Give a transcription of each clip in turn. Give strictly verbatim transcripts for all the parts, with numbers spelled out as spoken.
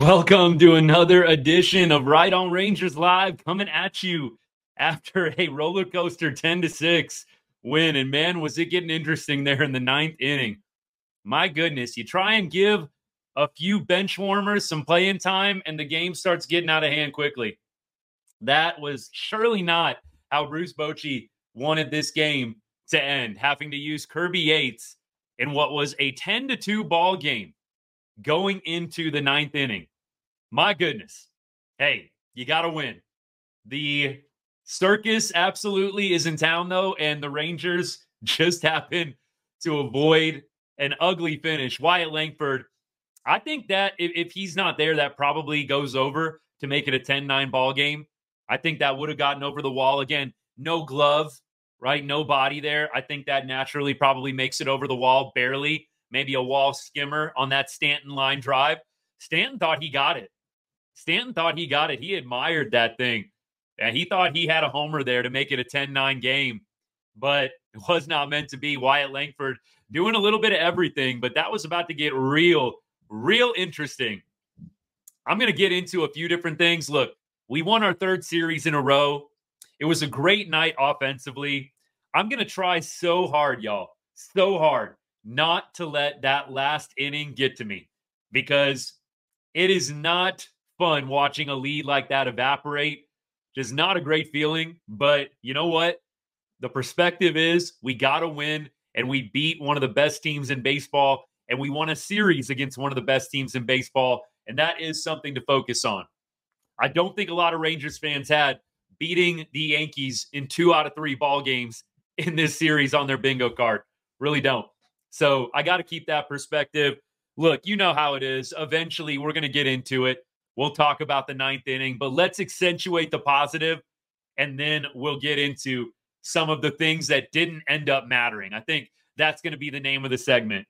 Welcome to another edition of Right on Rangers Live, coming at you after a roller coaster ten to six win. And man, was it getting interesting there in the ninth inning. My goodness, you try and give a few bench warmers some playing time, and the game starts getting out of hand quickly. That was surely not how Bruce Bochy wanted this game to end, having to use Kirby Yates in what was a ten to two ball game going into the ninth inning. My goodness. Hey, you got to win. The circus absolutely is in town, though, and the Rangers just happen to avoid an ugly finish. Wyatt Langford, I think that if, if he's not there, that probably goes over to make it a ten nine ball game. I think that would have gotten over the wall. Again, no glove, right? No body there. I think that naturally probably makes it over the wall, barely. Maybe a wall skimmer on that Stanton line drive. Stanton thought he got it. Stanton thought he got it. He admired that thing. And he thought he had a homer there to make it a ten nine game, but it was not meant to be. Wyatt Langford doing a little bit of everything, but that was about to get real, real interesting. I'm going to get into a few different things. Look, we won our third series in a row. It was a great night offensively. I'm going to try so hard, y'all, so hard not to let that last inning get to me, because it is not fun watching a lead like that evaporate. Just not a great feeling. But you know what? The perspective is we got to win, and we beat one of the best teams in baseball, and we won a series against one of the best teams in baseball, and that is something to focus on. I don't think a lot of Rangers fans had beating the Yankees in two out of three ball games in this series on their bingo card. Really don't. So I got to keep that perspective. Look, you know how it is. Eventually, we're going to get into it. We'll talk about the ninth inning, but let's accentuate the positive, and then we'll get into some of the things that didn't end up mattering. I think that's going to be the name of the segment.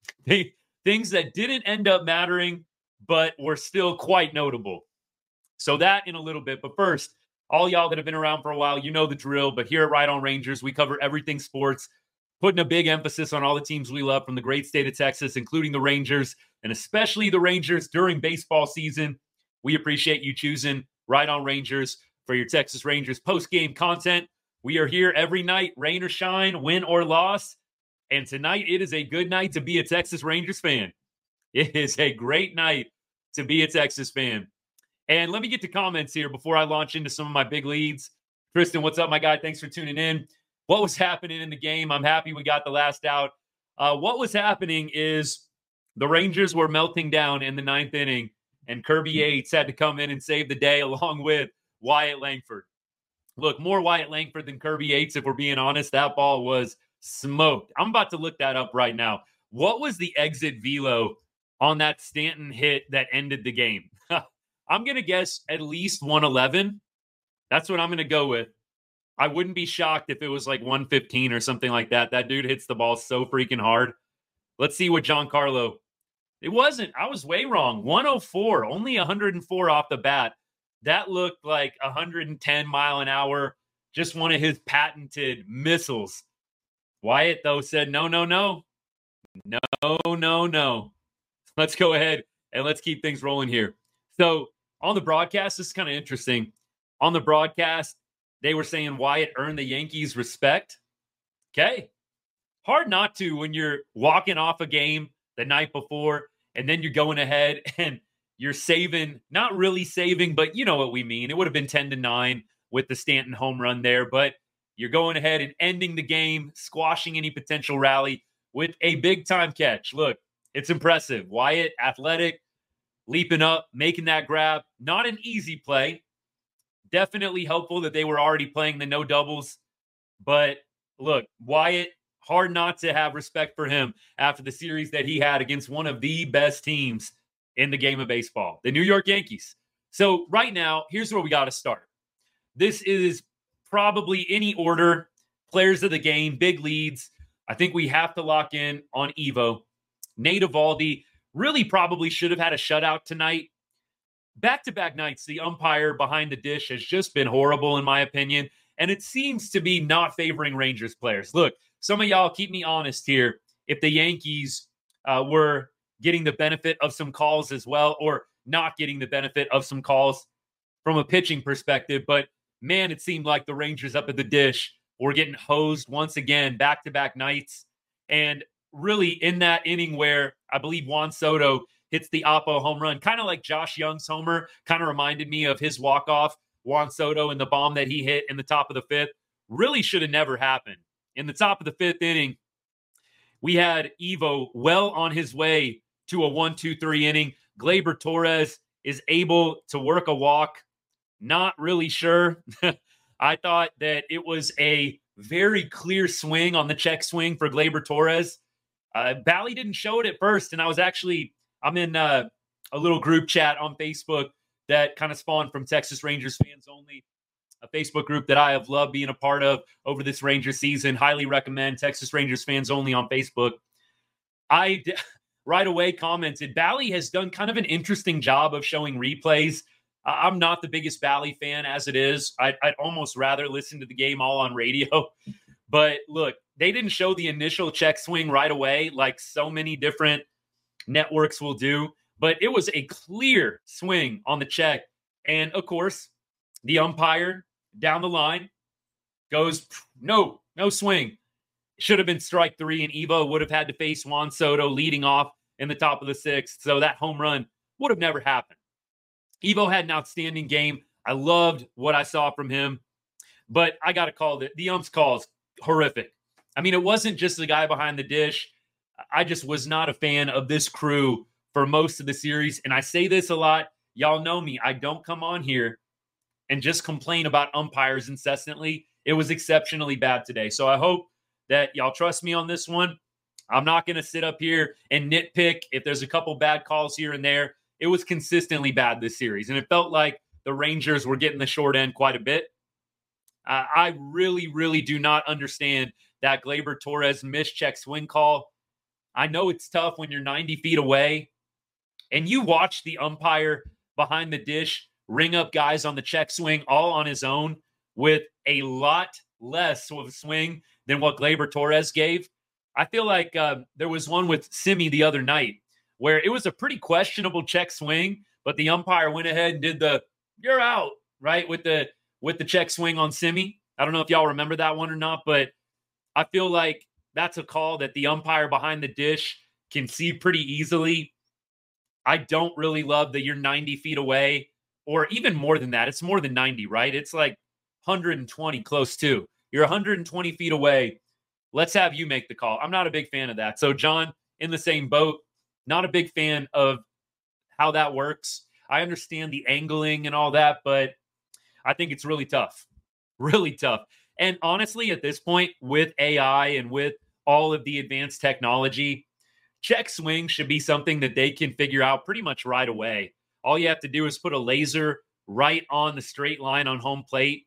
Things that didn't end up mattering, but were still quite notable. So that in a little bit. But first, all y'all that have been around for a while, you know the drill. But here at Right on Rangers, we cover everything sports, putting a big emphasis on all the teams we love from the great state of Texas, including the Rangers, and especially the Rangers during baseball season. We appreciate you choosing Right on Rangers for your Texas Rangers post-game content. We are here every night, rain or shine, win or loss. And tonight, it is a good night to be a Texas Rangers fan. It is a great night to be a Texas fan. And let me get to comments here before I launch into some of my big leads. Tristan, what's up, my guy? Thanks for tuning in. What was happening in the game? I'm happy we got the last out. Uh, what was happening is the Rangers were melting down in the ninth inning, and Kirby Yates had to come in and save the day along with Wyatt Langford. Look, more Wyatt Langford than Kirby Yates, if we're being honest. That ball was smoked. I'm about to look that up right now. What was the exit velo on that Stanton hit that ended the game? I'm going to guess at least one eleven. That's what I'm going to go with. I wouldn't be shocked if it was like one fifteen or something like that. That dude hits the ball so freaking hard. Let's see what Giancarlo. It wasn't. I was way wrong. one oh four, only one hundred four off the bat. That looked like one hundred ten mile an hour, just one of his patented missiles. Wyatt, though, said, no, no, no. No, no, no. Let's go ahead and let's keep things rolling here. So on the broadcast, this is kind of interesting. On the broadcast, they were saying Wyatt earned the Yankees respect. Okay. Hard not to when you're walking off a game the night before, and then you're going ahead and you're saving, not really saving, but you know what we mean. It would have been ten to nine with the Stanton home run there, but you're going ahead and ending the game, squashing any potential rally with a big-time catch. Look, it's impressive. Wyatt, athletic, leaping up, making that grab. Not an easy play. Definitely helpful that they were already playing the no doubles. But look, Wyatt, hard not to have respect for him after the series that he had against one of the best teams in the game of baseball, the New York Yankees. So right now, here's where we got to start. This is probably any order, players of the game, big leads. I think we have to lock in on Evo. Nate Eovaldi really probably should have had a shutout tonight. Back-to-back nights, the umpire behind the dish has just been horrible, in my opinion, and it seems to be not favoring Rangers players. Look, some of y'all keep me honest here. If the Yankees uh, were getting the benefit of some calls as well, or not getting the benefit of some calls from a pitching perspective. But man, it seemed like the Rangers up at the dish were getting hosed once again, back-to-back nights. And really in that inning where I believe Juan Soto hits the Oppo home run, kind of like Josh Young's homer, kind of reminded me of his walk-off, Juan Soto and the bomb that he hit in the top of the fifth, really should have never happened. In the top of the fifth inning, we had Evo well on his way to a one two three inning. Gleyber Torres is able to work a walk. Not really sure. I thought that it was a very clear swing on the check swing for Gleyber Torres. Uh, Bally didn't show it at first, and I was actually, I'm in uh, a little group chat on Facebook that kind of spawned from Texas Rangers Fans Only, a Facebook group that I have loved being a part of over this Ranger season. Highly recommend Texas Rangers Fans Only on Facebook. I d- right away commented, Bally has done kind of an interesting job of showing replays. Uh, I'm not the biggest Bally fan as it is. I'd, I'd almost rather listen to the game all on radio. But look, they didn't show the initial check swing right away like so many different networks will do. But it was a clear swing on the check. And, of course, the umpire down the line goes, no, no swing. Should have been strike three, and Evo would have had to face Juan Soto leading off in the top of the sixth. So that home run would have never happened. Evo had an outstanding game. I loved what I saw from him. But I got to call it. The ump's calls, horrific. I mean, it wasn't just the guy behind the dish. I just was not a fan of this crew for most of the series. And I say this a lot. Y'all know me. I don't come on here and just complain about umpires incessantly. It was exceptionally bad today. So I hope that y'all trust me on this one. I'm not going to sit up here and nitpick if there's a couple bad calls here and there. It was consistently bad this series, and it felt like the Rangers were getting the short end quite a bit. Uh, I really, really do not understand that Gleyber Torres missed check swing call. I know it's tough when you're ninety feet away, and you watch the umpire behind the dish ring up guys on the check swing all on his own with a lot less of a swing than what Gleyber Torres gave. I feel like uh, there was one with Simi the other night where it was a pretty questionable check swing, but the umpire went ahead and did the "you're out" right with the with the check swing on Simi. I don't know if y'all remember that one or not, but I feel like that's a call that the umpire behind the dish can see pretty easily. I don't really love that you're ninety feet away, or even more than that. It's more than ninety, right? It's like one hundred twenty close to. You're one hundred twenty feet away. Let's have you make the call. I'm not a big fan of that. So, John, in the same boat, not a big fan of how that works. I understand the angling and all that, but I think it's really tough. Really tough. And honestly, at this point, with A I and with all of the advanced technology, check swing should be something that they can figure out pretty much right away. All you have to do is put a laser right on the straight line on home plate.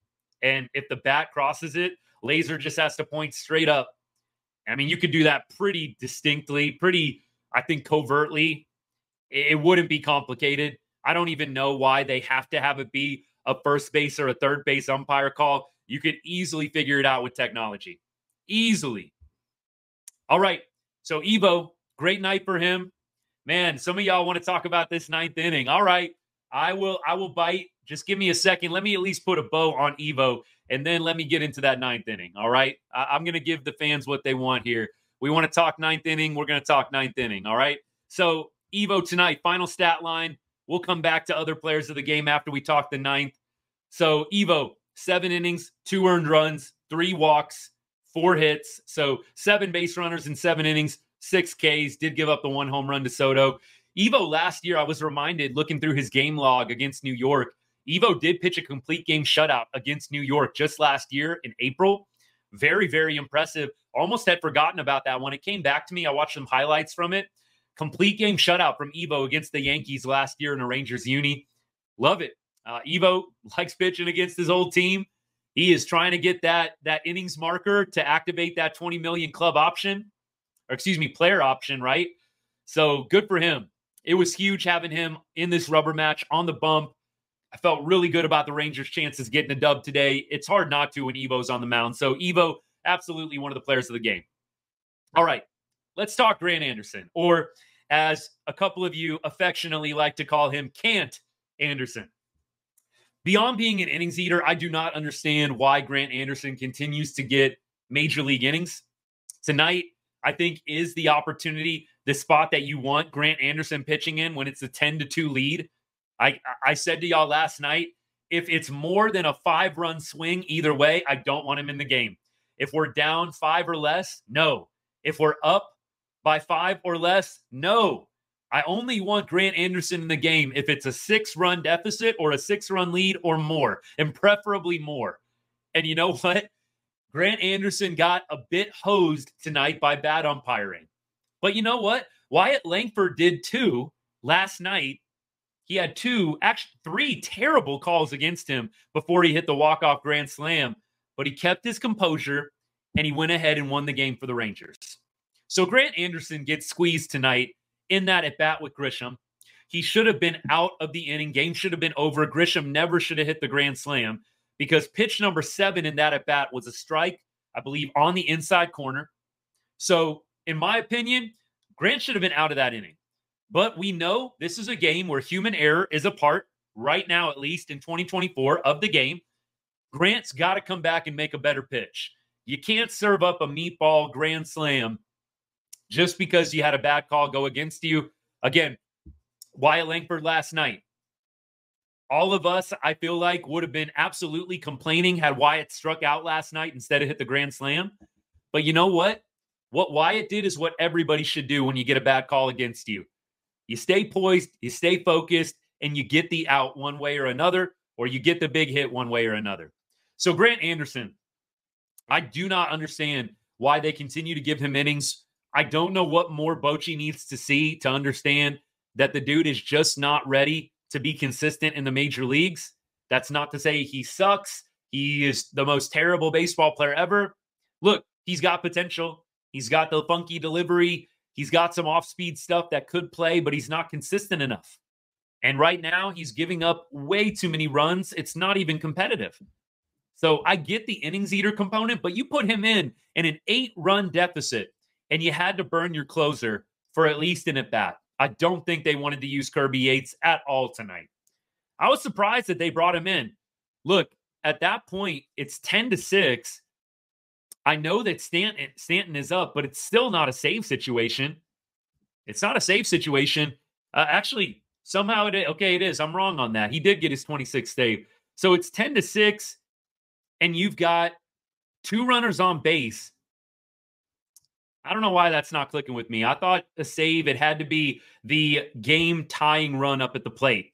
And if the bat crosses it, laser just has to point straight up. I mean, you could do that pretty distinctly, pretty, I think, covertly. It wouldn't be complicated. I don't even know why they have to have it be a first base or a third base umpire call. You could easily figure it out with technology. Easily. All right. So Evo, great night for him. Man, some of y'all want to talk about this ninth inning. All right. I will, I will bite. Just give me a second. Let me at least put a bow on Evo, and then let me get into that ninth inning. All right. I, I'm going to give the fans what they want here. We want to talk ninth inning. We're going to talk ninth inning. All right. So Evo tonight, final stat line. We'll come back to other players of the game after we talk the ninth. So Evo, seven innings, two earned runs, three walks, four hits. So seven base runners in seven innings, six Ks, did give up the one home run to Soto. Evo last year, I was reminded looking through his game log against New York, Evo did pitch a complete game shutout against New York just last year in April. Very, very impressive. Almost had forgotten about that one. It came back to me. I watched some highlights from it. Complete game shutout from Evo against the Yankees last year in a Rangers uni. Love it. Uh, Evo likes pitching against his old team. He is trying to get that, that innings marker to activate that twenty million club option, or excuse me, player option, right? So good for him. It was huge having him in this rubber match on the bump. I felt really good about the Rangers' chances getting a dub today. It's hard not to when Evo's on the mound. So Evo, absolutely one of the players of the game. All right, let's talk Grant Anderson, or as a couple of you affectionately like to call him, Can't Anderson. Beyond being an innings eater, I do not understand why Grant Anderson continues to get major league innings. Tonight, I think, is the opportunity, the spot that you want Grant Anderson pitching in when it's a ten to two lead. I, I said to y'all last night, if it's more than a five-run swing either way, I don't want him in the game. If we're down five or less, no. If we're up by five or less, no. I only want Grant Anderson in the game if it's a six-run deficit or a six-run lead or more, and preferably more. And you know what? Grant Anderson got a bit hosed tonight by bad umpiring. But you know what? Wyatt Langford did too last night. He had two, actually three terrible calls against him before he hit the walk-off grand slam. But he kept his composure, and he went ahead and won the game for the Rangers. So Grant Anderson gets squeezed tonight in that at-bat with Grisham. He should have been out of the inning. Game should have been over. Grisham never should have hit the grand slam because pitch number seven in that at-bat was a strike, I believe, on the inside corner. So, in my opinion, Grant should have been out of that inning. But we know this is a game where human error is a part, right now at least in twenty twenty-four, of the game. Grant's got to come back and make a better pitch. You can't serve up a meatball grand slam just because you had a bad call go against you. Again, Wyatt Langford last night. All of us, I feel like, would have been absolutely complaining had Wyatt struck out last night instead of hit the grand slam. But you know what? What Wyatt did is what everybody should do when you get a bad call against you. You stay poised, you stay focused, and you get the out one way or another, or you get the big hit one way or another. So Grant Anderson, I do not understand why they continue to give him innings. I don't know what more Bochy needs to see to understand that the dude is just not ready to be consistent in the major leagues. That's not to say he sucks. He is the most terrible baseball player ever. Look, he's got potential. He's got the funky delivery. He's got some off-speed stuff that could play, but he's not consistent enough. And right now, he's giving up way too many runs. It's not even competitive. So I get the innings eater component, but you put him in in an eight-run deficit, and you had to burn your closer for at least an at-bat. I don't think they wanted to use Kirby Yates at all tonight. I was surprised that they brought him in. Look, at that point, it's ten to six. I know that Stanton, Stanton is up, but it's still not a save situation. It's not a save situation. Uh, actually, somehow it is. Okay, it is. I'm wrong on that. He did get his twenty-sixth save. So it's ten to six, and you've got two runners on base. I don't know why that's not clicking with me. I thought a save, it had to be the game-tying run up at the plate.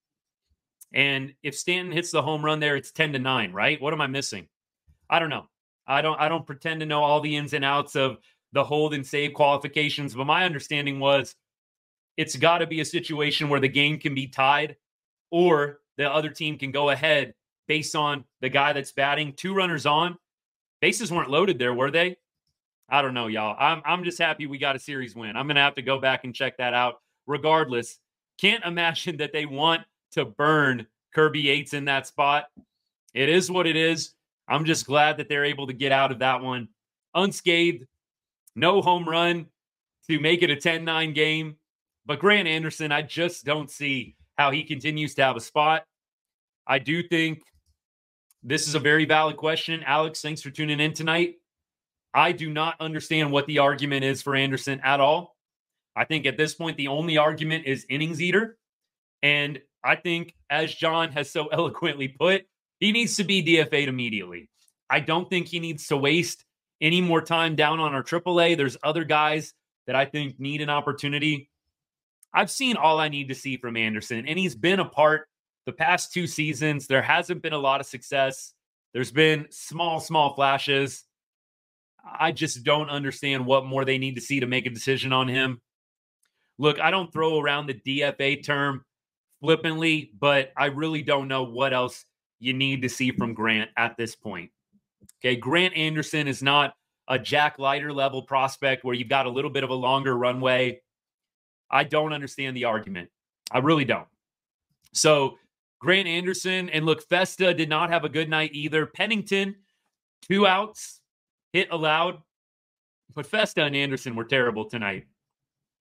And if Stanton hits the home run there, it's ten to nine, right? What am I missing? I don't know. I don't I don't pretend to know all the ins and outs of the hold and save qualifications, but my understanding was it's got to be a situation where the game can be tied or the other team can go ahead based on the guy that's batting. Two runners on. Bases weren't loaded there, were they? I don't know, y'all. I'm I'm just happy we got a series win. I'm going to have to go back and check that out. Regardless, can't imagine that they want to burn Kirby Yates in that spot. It is what it is. I'm just glad that they're able to get out of that one unscathed. No home run to make it a ten nine game. But Grant Anderson, I just don't see how he continues to have a spot. I do think this is a very valid question. Alex, thanks for tuning in tonight. I do not understand what the argument is for Anderson at all. I think at this point, the only argument is innings eater. And I think, as John has so eloquently put, he needs to be D F A'd immediately. I don't think he needs to waste any more time down on our triple A. There's other guys that I think need an opportunity. I've seen all I need to see from Anderson, and he's been a part the past two seasons. There hasn't been a lot of success. There's been small, small flashes. I just don't understand what more they need to see to make a decision on him. Look, I don't throw around the D F A term flippantly, but I really don't know what else you need to see from Grant at this point. Okay, Grant Anderson is not a Jack Leiter level prospect where you've got a little bit of a longer runway. I don't understand the argument. I really don't. So Grant Anderson, and look, Festa did not have a good night either. Pennington, two outs, hit allowed. But Festa and Anderson were terrible tonight.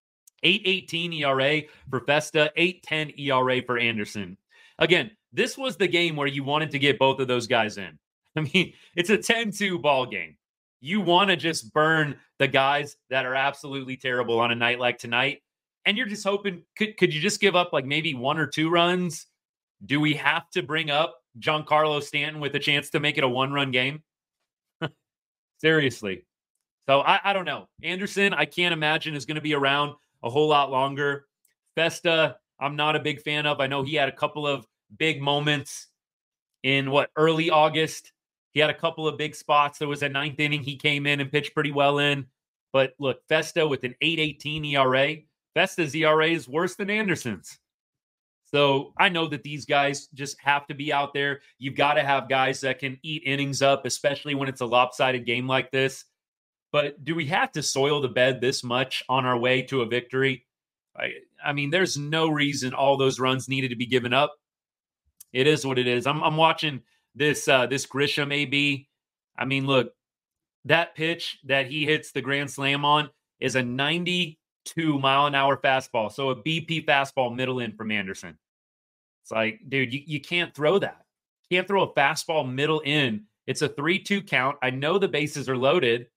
eight eighteen E R A for Festa, eight ten E R A for Anderson. Again, this was the game where you wanted to get both of those guys in. I mean, it's a ten two ball game. You want to just burn the guys that are absolutely terrible on a night like tonight. And you're just hoping, could, could you just give up like maybe one or two runs? Do we have to bring up Giancarlo Stanton with a chance to make it a one-run game? Seriously. So I, I don't know. Anderson, I can't imagine is going to be around a whole lot longer. Festa, I'm not a big fan of. I know he had a couple of big moments in what, early August. He had a couple of big spots. There was a ninth inning he came in and pitched pretty well in. But look, Festa with an eight eighteen E R A. Festa's E R A is worse than Anderson's. So I know that these guys just have to be out there. You've got to have guys that can eat innings up, especially when it's a lopsided game like this. But do we have to soil the bed this much on our way to a victory? I, I mean, there's no reason all those runs needed to be given up. It is what it is. I'm, I'm watching this uh, this Grisham A B. I mean, look, that pitch that he hits the grand slam on is a ninety-two mile an hour fastball. So a B P fastball middle in from Anderson. It's like, dude, you, you can't throw that. You can't throw a fastball middle in. It's a three two count. I know the bases are loaded.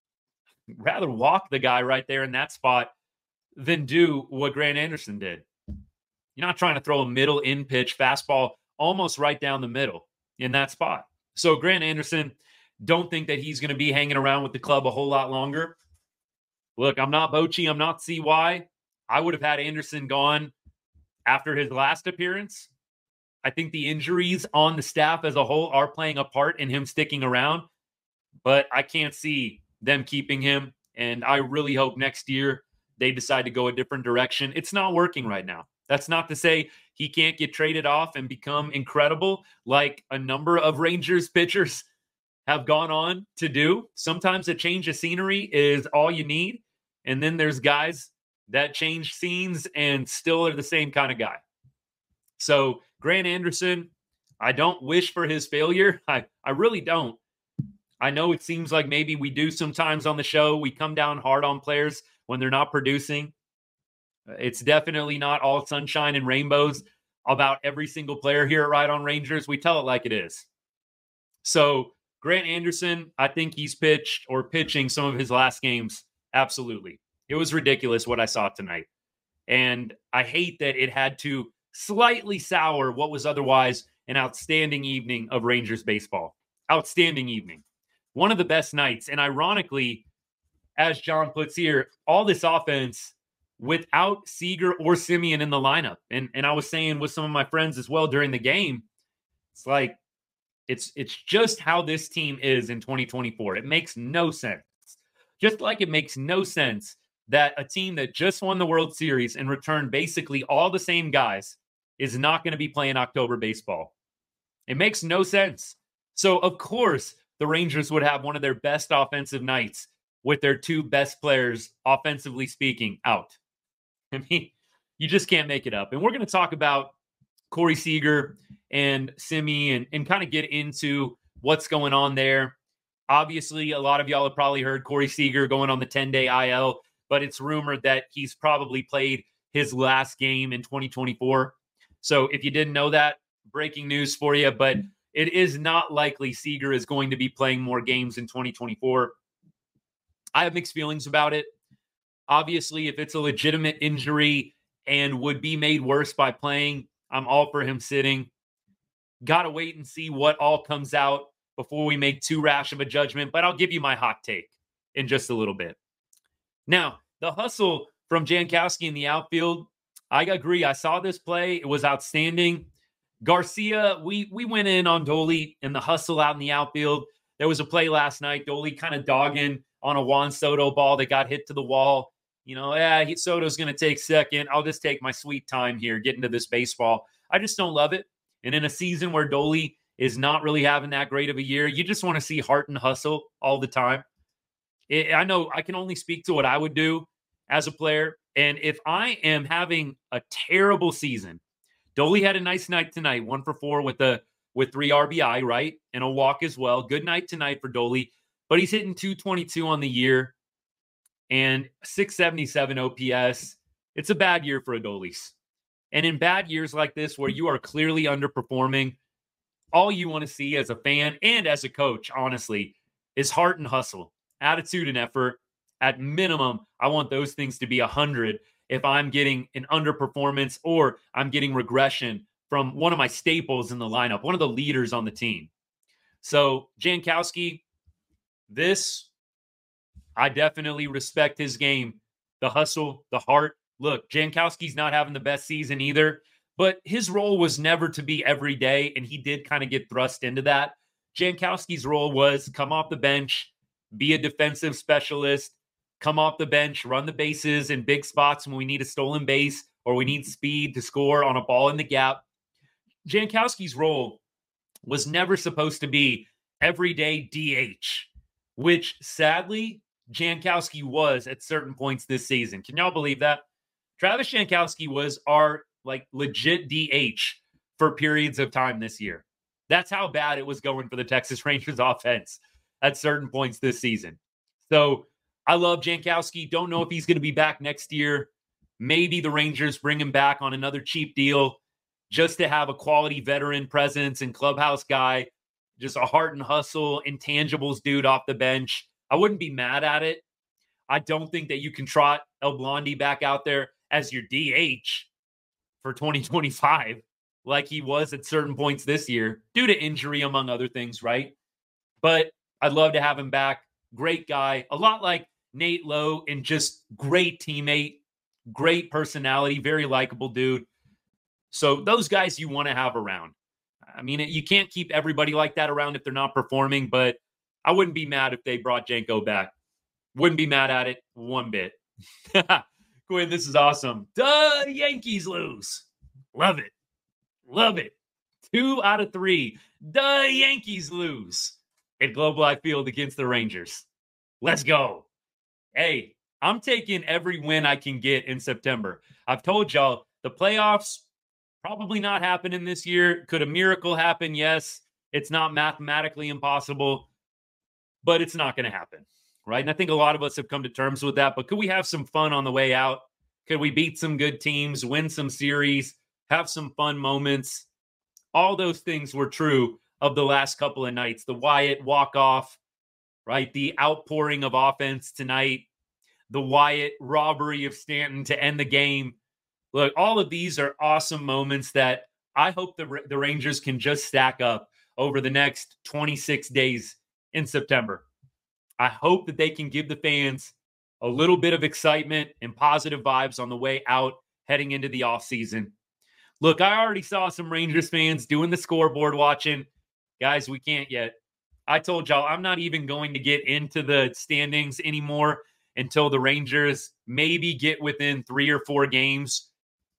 Rather walk the guy right there in that spot than do what Grant Anderson did. You're not trying to throw a middle in pitch fastball almost right down the middle in that spot. So Grant Anderson, don't think that he's going to be hanging around with the club a whole lot longer. Look, I'm not Bochy. I'm not C Y. I would have had Anderson gone after his last appearance. I think the injuries on the staff as a whole are playing a part in him sticking around, but I can't see them keeping him. And I really hope next year they decide to go a different direction. It's not working right now. That's not to say he can't get traded off and become incredible like a number of Rangers pitchers have gone on to do. Sometimes a change of scenery is all you need. And then there's guys that change scenes and still are the same kind of guy. So Grant Anderson, I don't wish for his failure. I, I really don't. I know it seems like maybe we do sometimes on the show. We come down hard on players when they're not producing. It's definitely not all sunshine and rainbows about every single player here at Right On Rangers. We tell it like it is. So Grant Anderson, I think he's pitched or pitching some of his last games. Absolutely. It was ridiculous what I saw tonight. And I hate that it had to slightly sour what was otherwise an outstanding evening of Rangers baseball. Outstanding evening. One of the best nights. And ironically, as John puts here, all this offense without Seager or Semien in the lineup. And, and I was saying with some of my friends as well during the game, it's like, it's, it's just how this team is in twenty twenty-four. It makes no sense. Just like it makes no sense that a team that just won the World Series and returned basically all the same guys is not going to be playing October baseball. It makes no sense. So, of course, the Rangers would have one of their best offensive nights with their two best players, offensively speaking, out. I mean, you just can't make it up. And we're going to talk about Corey Seager and Semien and, and kind of get into what's going on there. Obviously, a lot of y'all have probably heard Corey Seager going on the ten-day I L, but it's rumored that he's probably played his last game in twenty twenty-four. So if you didn't know that, breaking news for you, but it is not likely Seager is going to be playing more games in twenty twenty-four. I have mixed feelings about it. Obviously, if it's a legitimate injury and would be made worse by playing, I'm all for him sitting. Got to wait and see what all comes out before we make too rash of a judgment, but I'll give you my hot take in just a little bit. Now, the hustle from Jankowski in the outfield, I agree. I saw this play. It was outstanding. Garcia, we we went in on Dolly in the hustle out in the outfield. There was a play last night. Dolly kind of dogging on a Juan Soto ball that got hit to the wall. You know, yeah, he, Soto's going to take second. I'll just take my sweet time here, get into this baseball. I just don't love it. And in a season where Dolly is not really having that great of a year, you just want to see heart and hustle all the time. It, I know I can only speak to what I would do as a player. And if I am having a terrible season, Dolly had a nice night tonight, one for four with the with three R B I, right? And a walk as well. Good night tonight for Dolly. But he's hitting two twenty-two on the year and six seventy-seven O P S. It's a bad year for Adolis. And in bad years like this, where you are clearly underperforming, all you want to see as a fan and as a coach, honestly, is heart and hustle, attitude and effort. At minimum, I want those things to be one hundred if I'm getting an underperformance or I'm getting regression from one of my staples in the lineup, one of the leaders on the team. So Jankowski, this, I definitely respect his game, the hustle, the heart. Look, Jankowski's not having the best season either, but his role was never to be every day, and he did kind of get thrust into that. Jankowski's role was come off the bench, be a defensive specialist, come off the bench, run the bases in big spots when we need a stolen base or we need speed to score on a ball in the gap. Jankowski's role was never supposed to be everyday D H, which sadly Jankowski was at certain points this season. Can y'all believe that? Travis Jankowski was our like legit D H for periods of time this year. That's how bad it was going for the Texas Rangers offense at certain points this season. So I love Jankowski. Don't know if he's going to be back next year. Maybe the Rangers bring him back on another cheap deal just to have a quality veteran presence and clubhouse guy, just a heart and hustle, intangibles dude off the bench. I wouldn't be mad at it. I don't think that you can trot El Blondie back out there as your D H for twenty twenty-five like he was at certain points this year due to injury, among other things, right? But I'd love to have him back. Great guy. A lot like Nate Lowe, and just great teammate, great personality, very likable dude. So those guys you want to have around. I mean, you can't keep everybody like that around if they're not performing, but I wouldn't be mad if they brought Janko back. Wouldn't be mad at it one bit. Quinn, this is awesome. Duh, Yankees lose. Love it. Love it. Two out of three. The Yankees lose at Globe Life Field against the Rangers. Let's go. Hey, I'm taking every win I can get in September. I've told y'all the playoffs probably not happening this year. Could a miracle happen? Yes. It's not mathematically impossible, but it's not going to happen, right? And I think a lot of us have come to terms with that. But could we have some fun on the way out? Could we beat some good teams, win some series, have some fun moments? All those things were true of the last couple of nights. The Wyatt walk-off, right? The outpouring of offense tonight. The Wyatt robbery of Stanton to end the game. Look, all of these are awesome moments that I hope the, the Rangers can just stack up over the next twenty-six days in September. I hope that they can give the fans a little bit of excitement and positive vibes on the way out heading into the offseason. Look, I already saw some Rangers fans doing the scoreboard watching. Guys, we can't yet. I told y'all I'm not even going to get into the standings anymore until the Rangers maybe get within three or four games.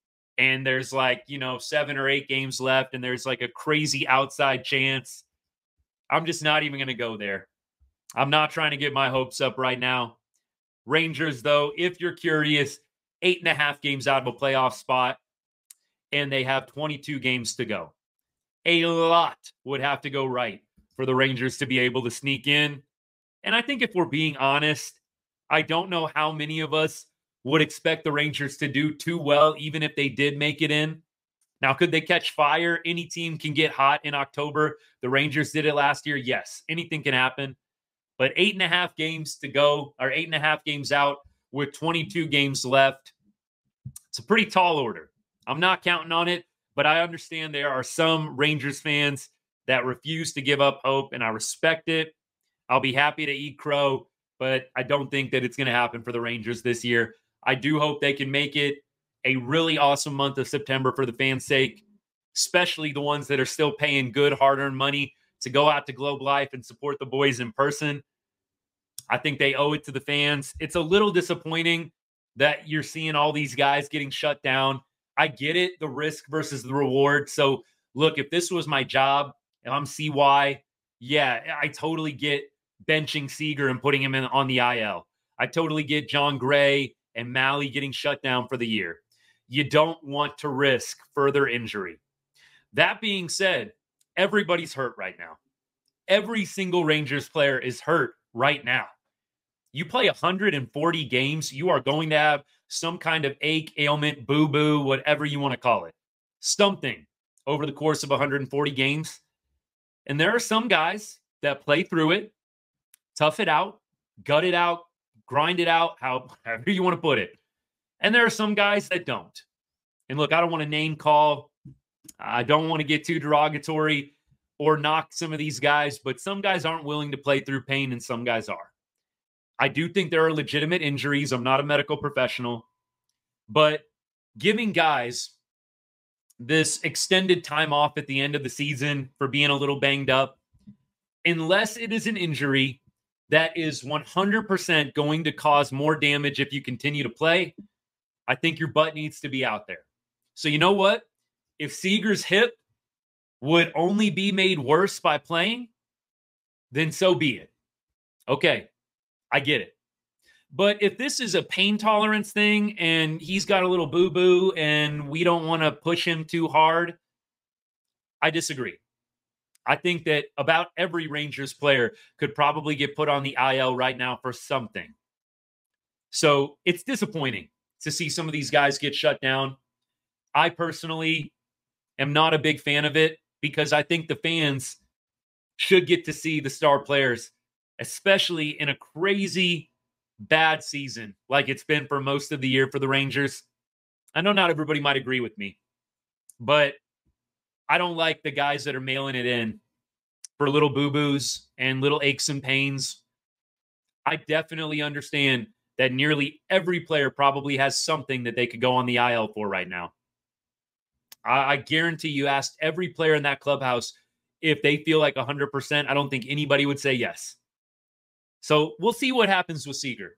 And there's like, you know, seven or eight games left. And there's like a crazy outside chance. I'm just not even going to go there. I'm not trying to get my hopes up right now. Rangers, though, if you're curious, eight and a half games out of a playoff spot. And they have twenty-two games to go. A lot would have to go right for the Rangers to be able to sneak in. And I think if we're being honest, I don't know how many of us would expect the Rangers to do too well, even if they did make it in. Now, could they catch fire? Any team can get hot in October. The Rangers did it last year. Yes, anything can happen. But eight and a half games to go, or eight and a half games out with twenty-two games left. It's a pretty tall order. I'm not counting on it, but I understand there are some Rangers fans that refuse to give up hope, and I respect it. I'll be happy to eat crow, but I don't think that it's going to happen for the Rangers this year. I do hope they can make it a really awesome month of September for the fans' sake, especially the ones that are still paying good, hard-earned money to go out to Globe Life and support the boys in person. I think they owe it to the fans. It's a little disappointing that you're seeing all these guys getting shut down. I get it, the risk versus the reward. So, look, if this was my job and I'm C Y, yeah, I totally get benching Seager and putting him in on the I L. I totally get John Gray and Malley getting shut down for the year. You don't want to risk further injury. That being said, everybody's hurt right now. Every single Rangers player is hurt right now. You play one hundred forty games, you are going to have some kind of ache, ailment, boo-boo, whatever you want to call it. Something over the course of one hundred forty games. And there are some guys that play through it, tough it out, gut it out, grind it out, how, however you want to put it. And there are some guys that don't. And look, I don't want to name call. I don't want to get too derogatory or knock some of these guys, but some guys aren't willing to play through pain and some guys are. I do think there are legitimate injuries. I'm not a medical professional, but giving guys this extended time off at the end of the season for being a little banged up, unless it is an injury that is one hundred percent going to cause more damage if you continue to play, I think your butt needs to be out there. So you know what? If Seager's hip would only be made worse by playing, then so be it. Okay, I get it. But if this is a pain tolerance thing and he's got a little boo-boo and we don't want to push him too hard, I disagree. I think that about every Rangers player could probably get put on the I L right now for something. So it's disappointing to see some of these guys get shut down. I personally am not a big fan of it because I think the fans should get to see the star players, especially in a crazy bad season like it's been for most of the year for the Rangers. I know not everybody might agree with me, but I don't like the guys that are mailing it in for little boo-boos and little aches and pains. I definitely understand that nearly every player probably has something that they could go on the I L for right now. I, I guarantee you asked every player in that clubhouse if they feel like one hundred percent. I don't think anybody would say yes. So we'll see what happens with Seager.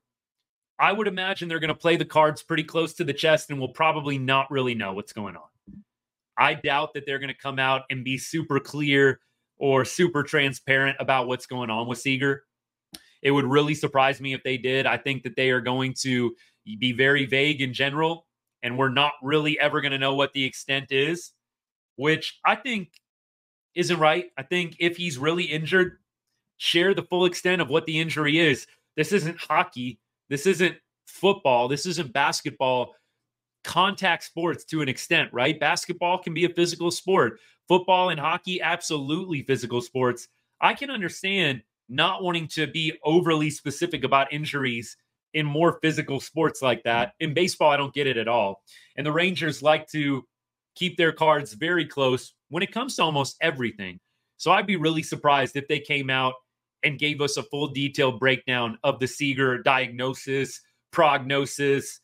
I would imagine they're going to play the cards pretty close to the chest and we'll probably not really know what's going on. I doubt that they're going to come out and be super clear or super transparent about what's going on with Seager. It would really surprise me if they did. I think that they are going to be very vague in general, and we're not really ever going to know what the extent is, which I think isn't right. I think if he's really injured, share the full extent of what the injury is. This isn't hockey. This isn't football. This isn't basketball. Contact sports to an extent, right? Basketball can be a physical sport. Football and hockey, absolutely physical sports. I can understand not wanting to be overly specific about injuries in more physical sports like that. In baseball, I don't get it at all. And the Rangers like to keep their cards very close when it comes to almost everything. So I'd be really surprised if they came out and gave us a full detailed breakdown of the Seager diagnosis, prognosis,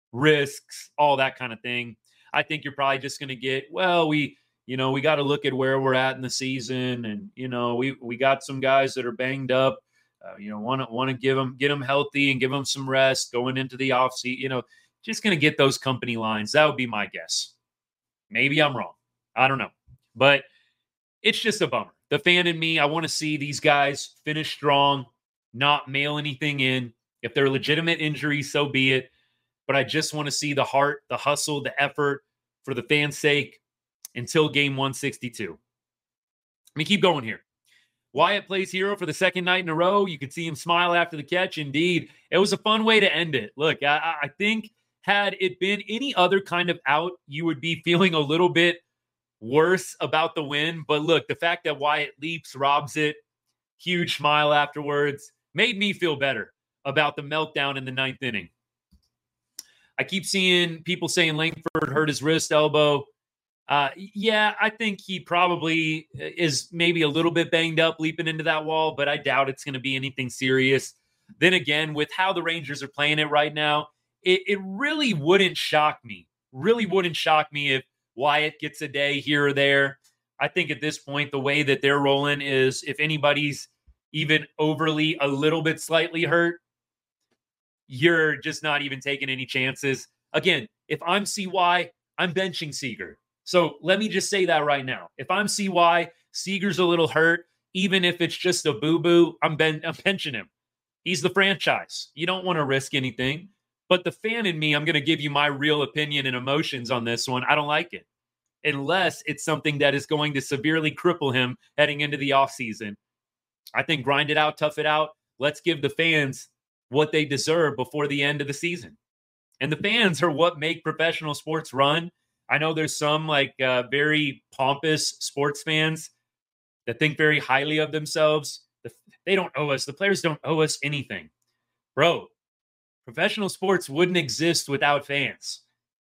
risks, all that kind of thing. I think you're probably just going to get, well, we, you know, we got to look at where we're at in the season. And, you know, we, we got some guys that are banged up, uh, you know, want to, want to give them, get them healthy and give them some rest going into the offseason, you know, just going to get those company lines. That would be my guess. Maybe I'm wrong. I don't know, but it's just a bummer. The fan in me, I want to see these guys finish strong, not mail anything in. If they're legitimate injuries, so be it. But I just want to see the heart, the hustle, the effort for the fans' sake until game one sixty-two. Let me keep going here. Wyatt plays hero for the second night in a row. You could see him smile after the catch. Indeed, it was a fun way to end it. Look, I, I think had it been any other kind of out, you would be feeling a little bit worse about the win. But look, the fact that Wyatt leaps, robs it, huge smile afterwards, made me feel better about the meltdown in the ninth inning. I keep seeing people saying Langford hurt his wrist, elbow. Uh, yeah, I think he probably is maybe a little bit banged up leaping into that wall, but I doubt it's going to be anything serious. Then again, with how the Rangers are playing it right now, it, it really wouldn't shock me, really wouldn't shock me if Wyatt gets a day here or there. I think at this point, the way that they're rolling is if anybody's even overly a little bit slightly hurt, you're just not even taking any chances. Again, if I'm C Y, I'm benching Seager. So let me just say that right now. If I'm C Y, Seager's a little hurt, even if it's just a boo-boo, I'm, ben- I'm benching him. He's the franchise. You don't want to risk anything. But the fan in me, I'm going to give you my real opinion and emotions on this one. I don't like it. Unless it's something that is going to severely cripple him heading into the offseason. I think grind it out, tough it out. Let's give the fans what they deserve before the end of the seaon. And the fans are what make professional sports run. I know there's some like uh, very pompous sports fans that think very highly of themselves. They don't owe us. The players don't owe us anything. Bro, professional sports wouldn't exist without fans.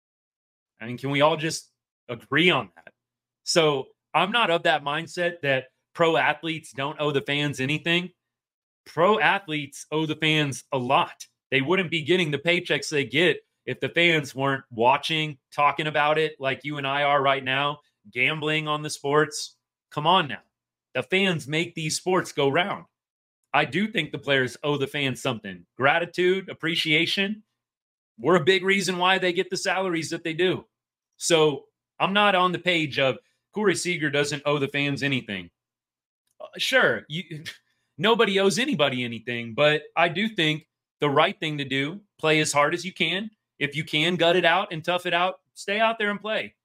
I mean, can we all just agree on that? So I'm not of that mindset that pro athletes don't owe the fans anything. Pro athletes owe the fans a lot. They wouldn't be getting the paychecks they get if the fans weren't watching, talking about it like you and I are right now, gambling on the sports. Come on now. The fans make these sports go round. I do think the players owe the fans something. Gratitude, appreciation. We're a big reason why they get the salaries that they do. So I'm not on the page of Corey Seager doesn't owe the fans anything. Uh, sure, you, nobody owes anybody anything, but I do think the right thing to do, play as hard as you can. If you can, gut it out and tough it out, stay out there and play.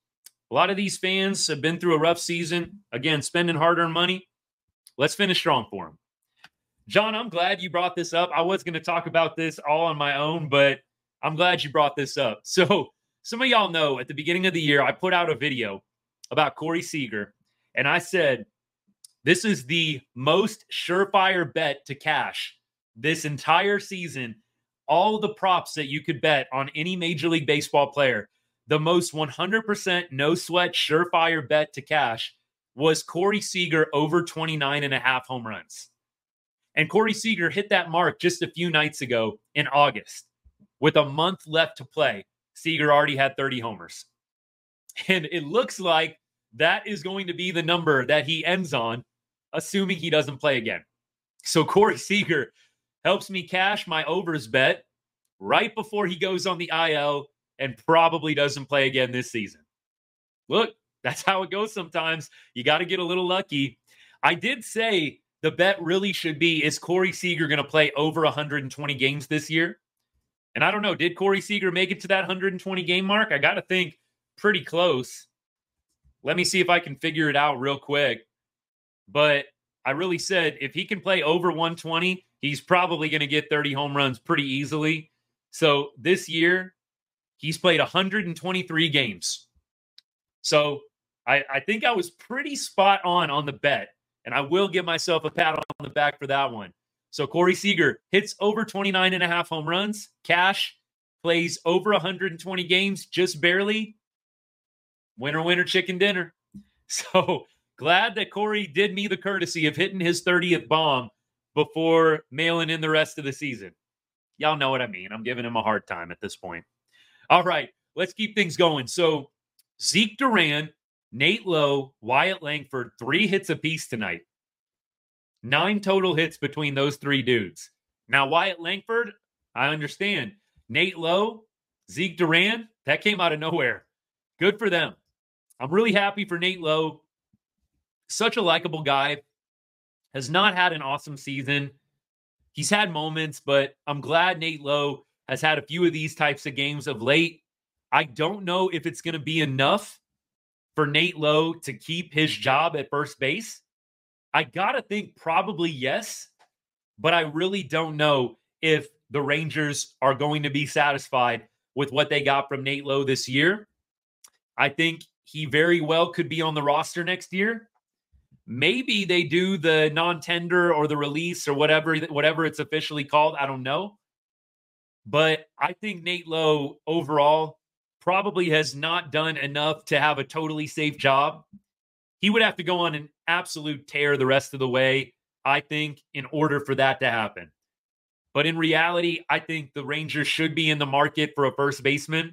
A lot of these fans have been through a rough season. Again, spending hard-earned money. Let's finish strong for them. John, I'm glad you brought this up. I was going to talk about this all on my own, but I'm glad you brought this up. So some of y'all know at the beginning of the year, I put out a video about Corey Seager, and I said, this is the most surefire bet to cash this entire season. All the props that you could bet on any Major League Baseball player, the most one hundred percent no sweat surefire bet to cash was Corey Seager over twenty-nine and a half home runs. And Corey Seager hit that mark just a few nights ago in August. With a month left to play, Seager already had thirty homers. And it looks like that is going to be the number that he ends on, assuming he doesn't play again. So Corey Seager helps me cash my overs bet right before he goes on the I L and probably doesn't play again this season. Look, that's how it goes sometimes. You got to get a little lucky. I did say the bet really should be, is Corey Seager going to play over one hundred twenty games this year? And I don't know, did Corey Seager make it to that one hundred twenty game mark? I got to think pretty close. Let me see if I can figure it out real quick. But I really said if he can play over one twenty, he's probably going to get thirty home runs pretty easily. So this year, he's played one hundred twenty-three games. So I, I think I was pretty spot on on the bet. And I will give myself a pat on the back for that one. So Corey Seager hits over twenty-nine and a half home runs. Cash plays over one hundred twenty games, just barely. Winner, winner, chicken dinner. So glad that Corey did me the courtesy of hitting his thirtieth bomb before mailing in the rest of the season. Y'all know what I mean. I'm giving him a hard time at this point. All right, let's keep things going. So Zeke Duran, Nate Lowe, Wyatt Langford, three hits apiece tonight. Nine total hits between those three dudes. Now, Wyatt Langford, I understand. Nate Lowe, Zeke Duran, that came out of nowhere. Good for them. I'm really happy for Nate Lowe. Such a likable guy. Has not had an awesome season. He's had moments, but I'm glad Nate Lowe has had a few of these types of games of late. I don't know if it's going to be enough for Nate Lowe to keep his job at first base. I got to think probably yes, but I really don't know if the Rangers are going to be satisfied with what they got from Nate Lowe this year. I think he very well could be on the roster next year. Maybe they do the non-tender or the release or whatever, whatever it's officially called. I don't know. But I think Nate Lowe overall probably has not done enough to have a totally safe job. He would have to go on an absolute tear the rest of the way, I think, in order for that to happen. But in reality, I think the Rangers should be in the market for a first baseman.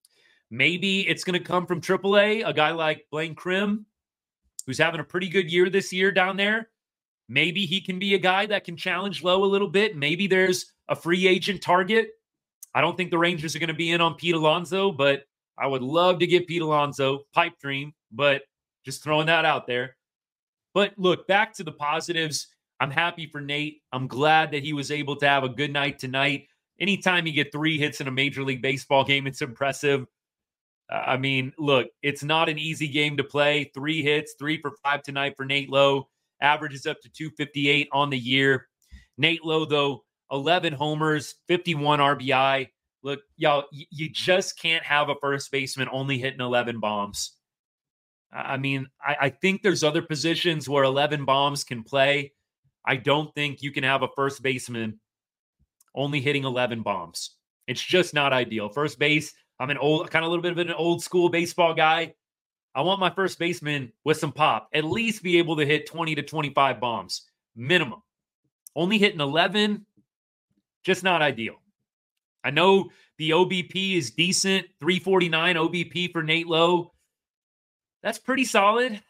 Maybe it's going to come from triple A, a guy like Blaine Crim, who's having a pretty good year this year down there. Maybe he can be a guy that can challenge Lowe a little bit. Maybe there's a free agent target. I don't think the Rangers are going to be in on Pete Alonso, but I would love to get Pete Alonso, pipe dream, but just throwing that out there. But look, back to the positives. I'm happy for Nate. I'm glad that he was able to have a good night tonight. Anytime you get three hits in a Major League Baseball game, it's impressive. Uh, I mean, look, it's not an easy game to play. Three hits, three for five tonight for Nate Lowe. Averages up to two fifty-eight on the year. Nate Lowe, though, eleven homers, fifty-one R B I. Look, y'all, y- you just can't have a first baseman only hitting eleven bombs. I mean, I, I think there's other positions where eleven bombs can play. I don't think you can have a first baseman only hitting eleven bombs. It's just not ideal. First base, I'm an old, kind of a little bit of an old school baseball guy. I want my first baseman with some pop, at least be able to hit twenty to twenty-five bombs, minimum. Only hitting eleven, just not ideal. I know the O B P is decent, three forty-nine O B P for Nate Lowe. That's pretty solid,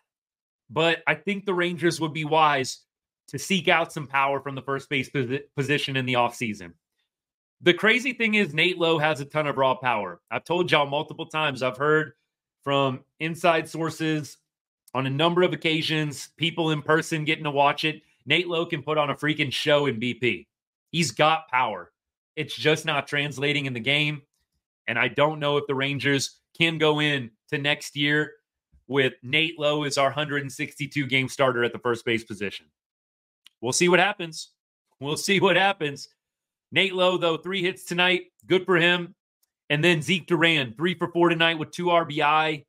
but I think the Rangers would be wise to seek out some power from the first base posi- position in the offseason. The crazy thing is Nate Lowe has a ton of raw power. I've told y'all multiple times. I've heard from inside sources on a number of occasions, people in person getting to watch it. Nate Lowe can put on a freaking show in B P. He's got power. It's just not translating in the game. And I don't know if the Rangers can go in to next year with Nate Lowe as our one hundred sixty-two game starter at the first base position. We'll see what happens. We'll see what happens. Nate Lowe, though, three hits tonight. Good for him. And then Zeke Duran, three for four tonight with two R B I.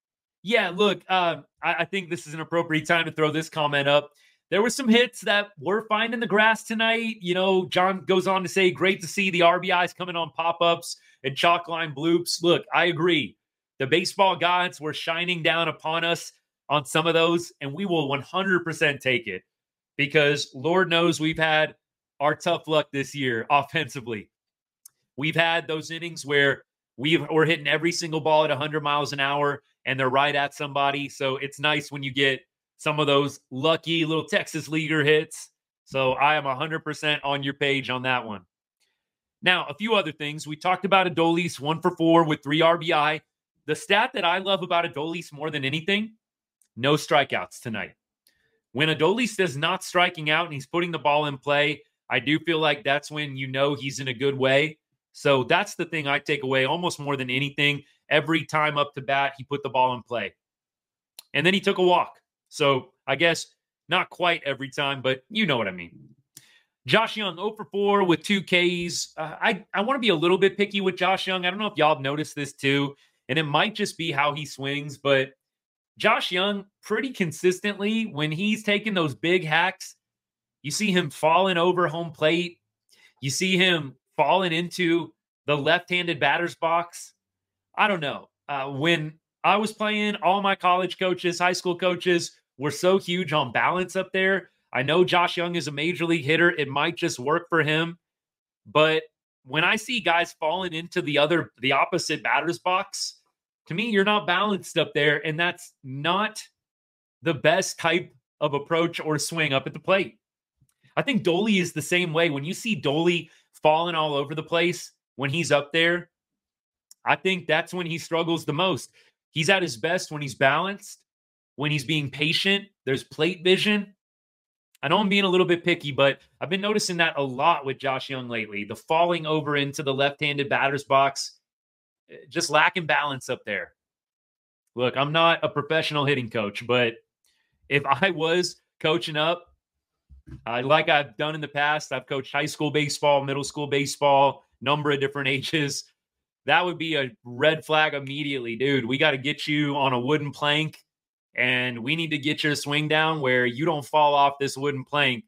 Yeah, look, uh, I, I think this is an appropriate time to throw this comment up. There were some hits that were finding the grass tonight. You know, John goes on to say, great to see the R B Is coming on pop-ups and chalk line bloops. Look, I agree. The baseball gods were shining down upon us on some of those, and we will one hundred percent take it because Lord knows we've had our tough luck this year offensively. We've had those innings where we've, we're hitting every single ball at one hundred miles an hour, and they're right at somebody. So it's nice when you get some of those lucky little Texas leaguer hits. So I am one hundred percent on your page on that one. Now, a few other things. We talked about Adolis, one for four with three R B I. The stat that I love about Adolis more than anything, no strikeouts tonight. When Adolis is not striking out and he's putting the ball in play, I do feel like that's when you know he's in a good way. So that's the thing I take away almost more than anything. Every time up to bat, he put the ball in play. And then he took a walk. So I guess not quite every time, but you know what I mean. Josh Young, zero for four with two Ks. Uh, I, I want to be a little bit picky with Josh Young. I don't know if y'all have noticed this too, and it might just be how he swings, but Josh Young, pretty consistently, when he's taking those big hacks, you see him falling over home plate. You see him falling into the left-handed batter's box. I don't know. Uh, when I was playing, all my college coaches, high school coaches were so huge on balance up there. I know Josh Young is a major league hitter. It might just work for him. But when I see guys falling into the other, the opposite batter's box, to me, you're not balanced up there. And that's not the best type of approach or swing up at the plate. I think Dolly is the same way. When you see Dolly falling all over the place when he's up there, I think that's when he struggles the most. He's at his best when he's balanced, when he's being patient. There's plate vision. I know I'm being a little bit picky, but I've been noticing that a lot with Josh Young lately. The falling over into the left-handed batter's box, just lacking balance up there. Look, I'm not a professional hitting coach, but if I was coaching up, uh, like I've done in the past, I've coached high school baseball, middle school baseball, number of different ages. That would be a red flag immediately. Dude, we got to get you on a wooden plank, and we need to get your swing down where you don't fall off this wooden plank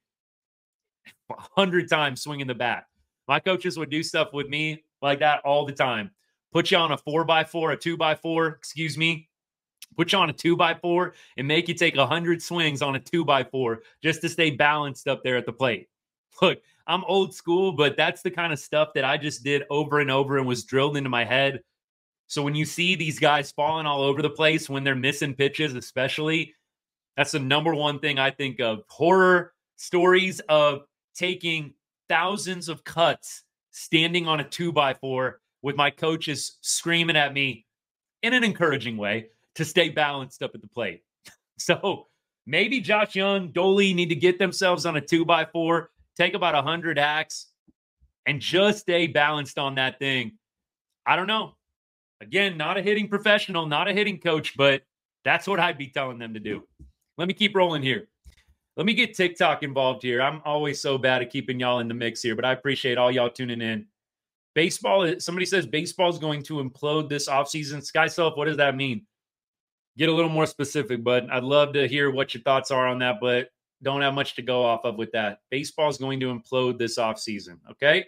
a hundred times swinging the bat. My coaches would do stuff with me like that all the time. Put you on a four by four, a two by four, excuse me. Put you on a two by four and make you take a hundred swings on a two by four just to stay balanced up there at the plate. Look, I'm old school, but that's the kind of stuff that I just did over and over and was drilled into my head. So when you see these guys falling all over the place, when they're missing pitches, especially, that's the number one thing I think of. Horror stories of taking thousands of cuts standing on a two by four with my coaches screaming at me in an encouraging way to stay balanced up at the plate. So maybe Josh Young, Dolly need to get themselves on a two by four, take about a hundred hacks, and just stay balanced on that thing. I don't know. Again, not a hitting professional, not a hitting coach, but that's what I'd be telling them to do. Let me keep rolling here. Let me get TikTok involved here. I'm always so bad at keeping y'all in the mix here, but I appreciate all y'all tuning in. Baseball, somebody says baseball is going to implode this offseason. Sky Self, what does that mean? Get a little more specific, but I'd love to hear what your thoughts are on that, but don't have much to go off of with that. Baseball is going to implode this offseason, okay?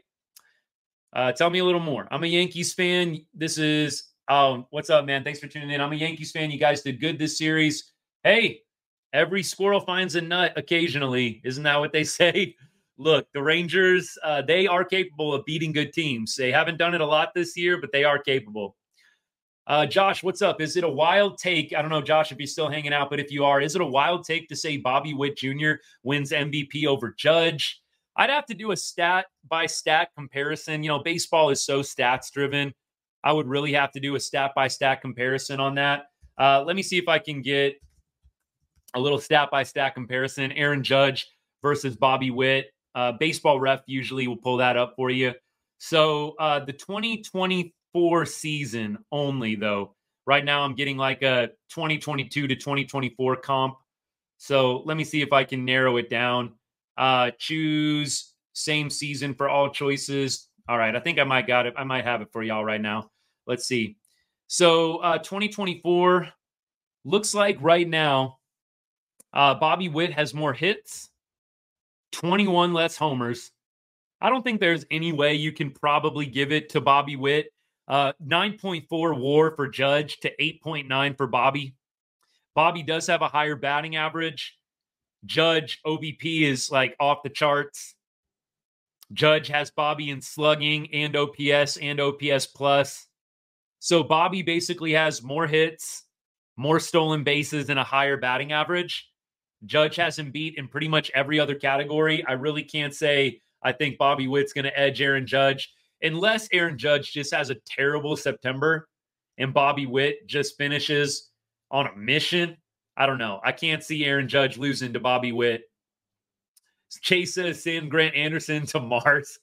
Uh, tell me a little more. I'm a Yankees fan. This is, oh, what's up, man? Thanks for tuning in. I'm a Yankees fan. You guys did good this series. Hey, every squirrel finds a nut occasionally. Isn't that what they say? Look, the Rangers, uh, they are capable of beating good teams. They haven't done it a lot this year, but they are capable. Uh, Josh, what's up? Is it a wild take? I don't know, Josh, if you're still hanging out, but if you are, is it a wild take to say Bobby Witt Junior wins M V P over Judge? I'd have to do a stat by stat comparison. You know, baseball is so stats driven. I would really have to do a stat by stat comparison on that. Uh, let me see if I can get a little stat by stat comparison. Aaron Judge versus Bobby Witt. Uh, baseball Ref usually will pull that up for you. So uh, the twenty twenty-four season only, though. Right now I'm getting like a twenty twenty-two to twenty twenty-four comp. So let me see if I can narrow it down. Uh, choose same season for all choices. All right. I think I might got it. I might have it for y'all right now. Let's see. So uh, twenty twenty-four looks like right now uh, Bobby Witt has more hits, twenty-one less homers. I don't think there's any way you can probably give it to Bobby Witt. Uh, nine point four WAR for Judge to eight point nine for Bobby. Bobby does have a higher batting average. Judge O B P is like off the charts. Judge has Bobby in slugging and O P S and O P S plus. So Bobby basically has more hits, more stolen bases, and a higher batting average. Judge has him beat in pretty much every other category. I really can't say I think Bobby Witt's going to edge Aaron Judge unless Aaron Judge just has a terrible September and Bobby Witt just finishes on a mission. I don't know. I can't see Aaron Judge losing to Bobby Witt. Chase says send Grant Anderson to Mars.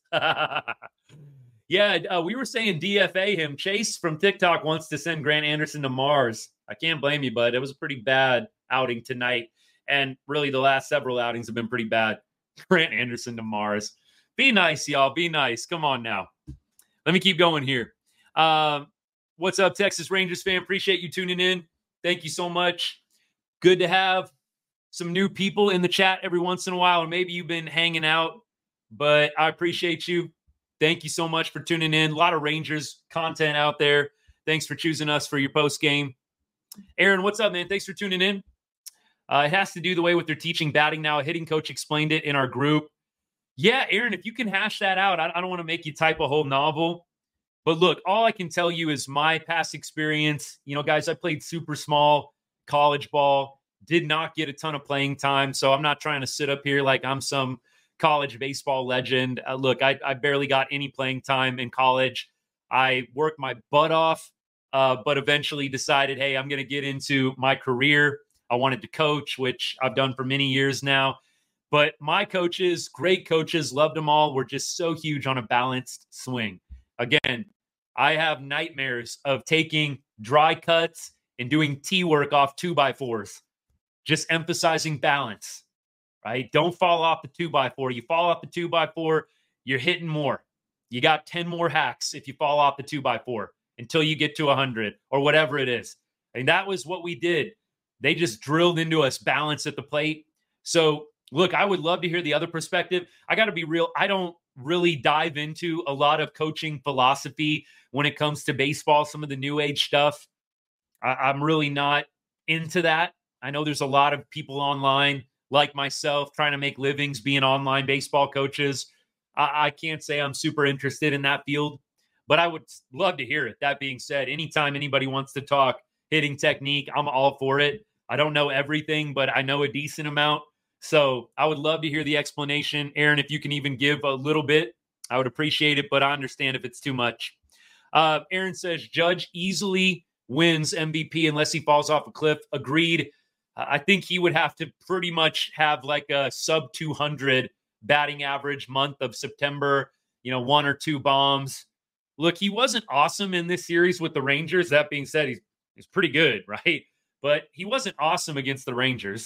yeah, uh, we were saying D F A him. Chase from TikTok wants to send Grant Anderson to Mars. I can't blame you, bud. It was a pretty bad outing tonight. And really the last several outings have been pretty bad. Grant Anderson to Mars. Be nice, y'all. Be nice. Come on now. Let me keep going here. Uh, what's up, Texas Rangers fan? Appreciate you tuning in. Thank you so much. Good to have some new people in the chat every once in a while, and maybe you've been hanging out, but I appreciate you. Thank you so much for tuning in. A lot of Rangers content out there. Thanks for choosing us for your post game. Aaron, what's up, man? Thanks for tuning in. Uh, it has to do the way with their teaching batting now. A hitting coach explained it in our group. Yeah, Aaron, if you can hash that out, I, I don't want to make you type a whole novel. But look, all I can tell you is my past experience. You know, guys, I played super small college ball, did not get a ton of playing time. So I'm not trying to sit up here like I'm some college baseball legend. Uh, look, I, I barely got any playing time in college. I worked my butt off, uh, but eventually decided, hey, I'm going to get into my career. I wanted to coach, which I've done for many years now. But my coaches, great coaches, loved them all, were just so huge on a balanced swing. Again, I have nightmares of taking dry cuts and doing T work off two by fours, just emphasizing balance, right? Don't fall off the two by four. You fall off the two by four, you're hitting more. You got ten more hacks if you fall off the two by four until you get to one hundred or whatever it is. And that was what we did. They just drilled into us balance at the plate. So look, I would love to hear the other perspective. I got to be real. I don't really dive into a lot of coaching philosophy when it comes to baseball, some of the new age stuff. I, I'm really not into that. I know there's a lot of people online like myself trying to make livings being online baseball coaches. I, I can't say I'm super interested in that field, but I would love to hear it. That being said, anytime anybody wants to talk hitting technique, I'm all for it. I don't know everything, but I know a decent amount. So I would love to hear the explanation. Aaron, if you can even give a little bit, I would appreciate it, but I understand if it's too much. Uh, Aaron says, Judge easily wins M V P unless he falls off a cliff. Agreed. Uh, I think he would have to pretty much have like a sub two hundred batting average month of September, you know, one or two bombs. Look, he wasn't awesome in this series with the Rangers. That being said, he's, he's pretty good, right? But he wasn't awesome against the Rangers.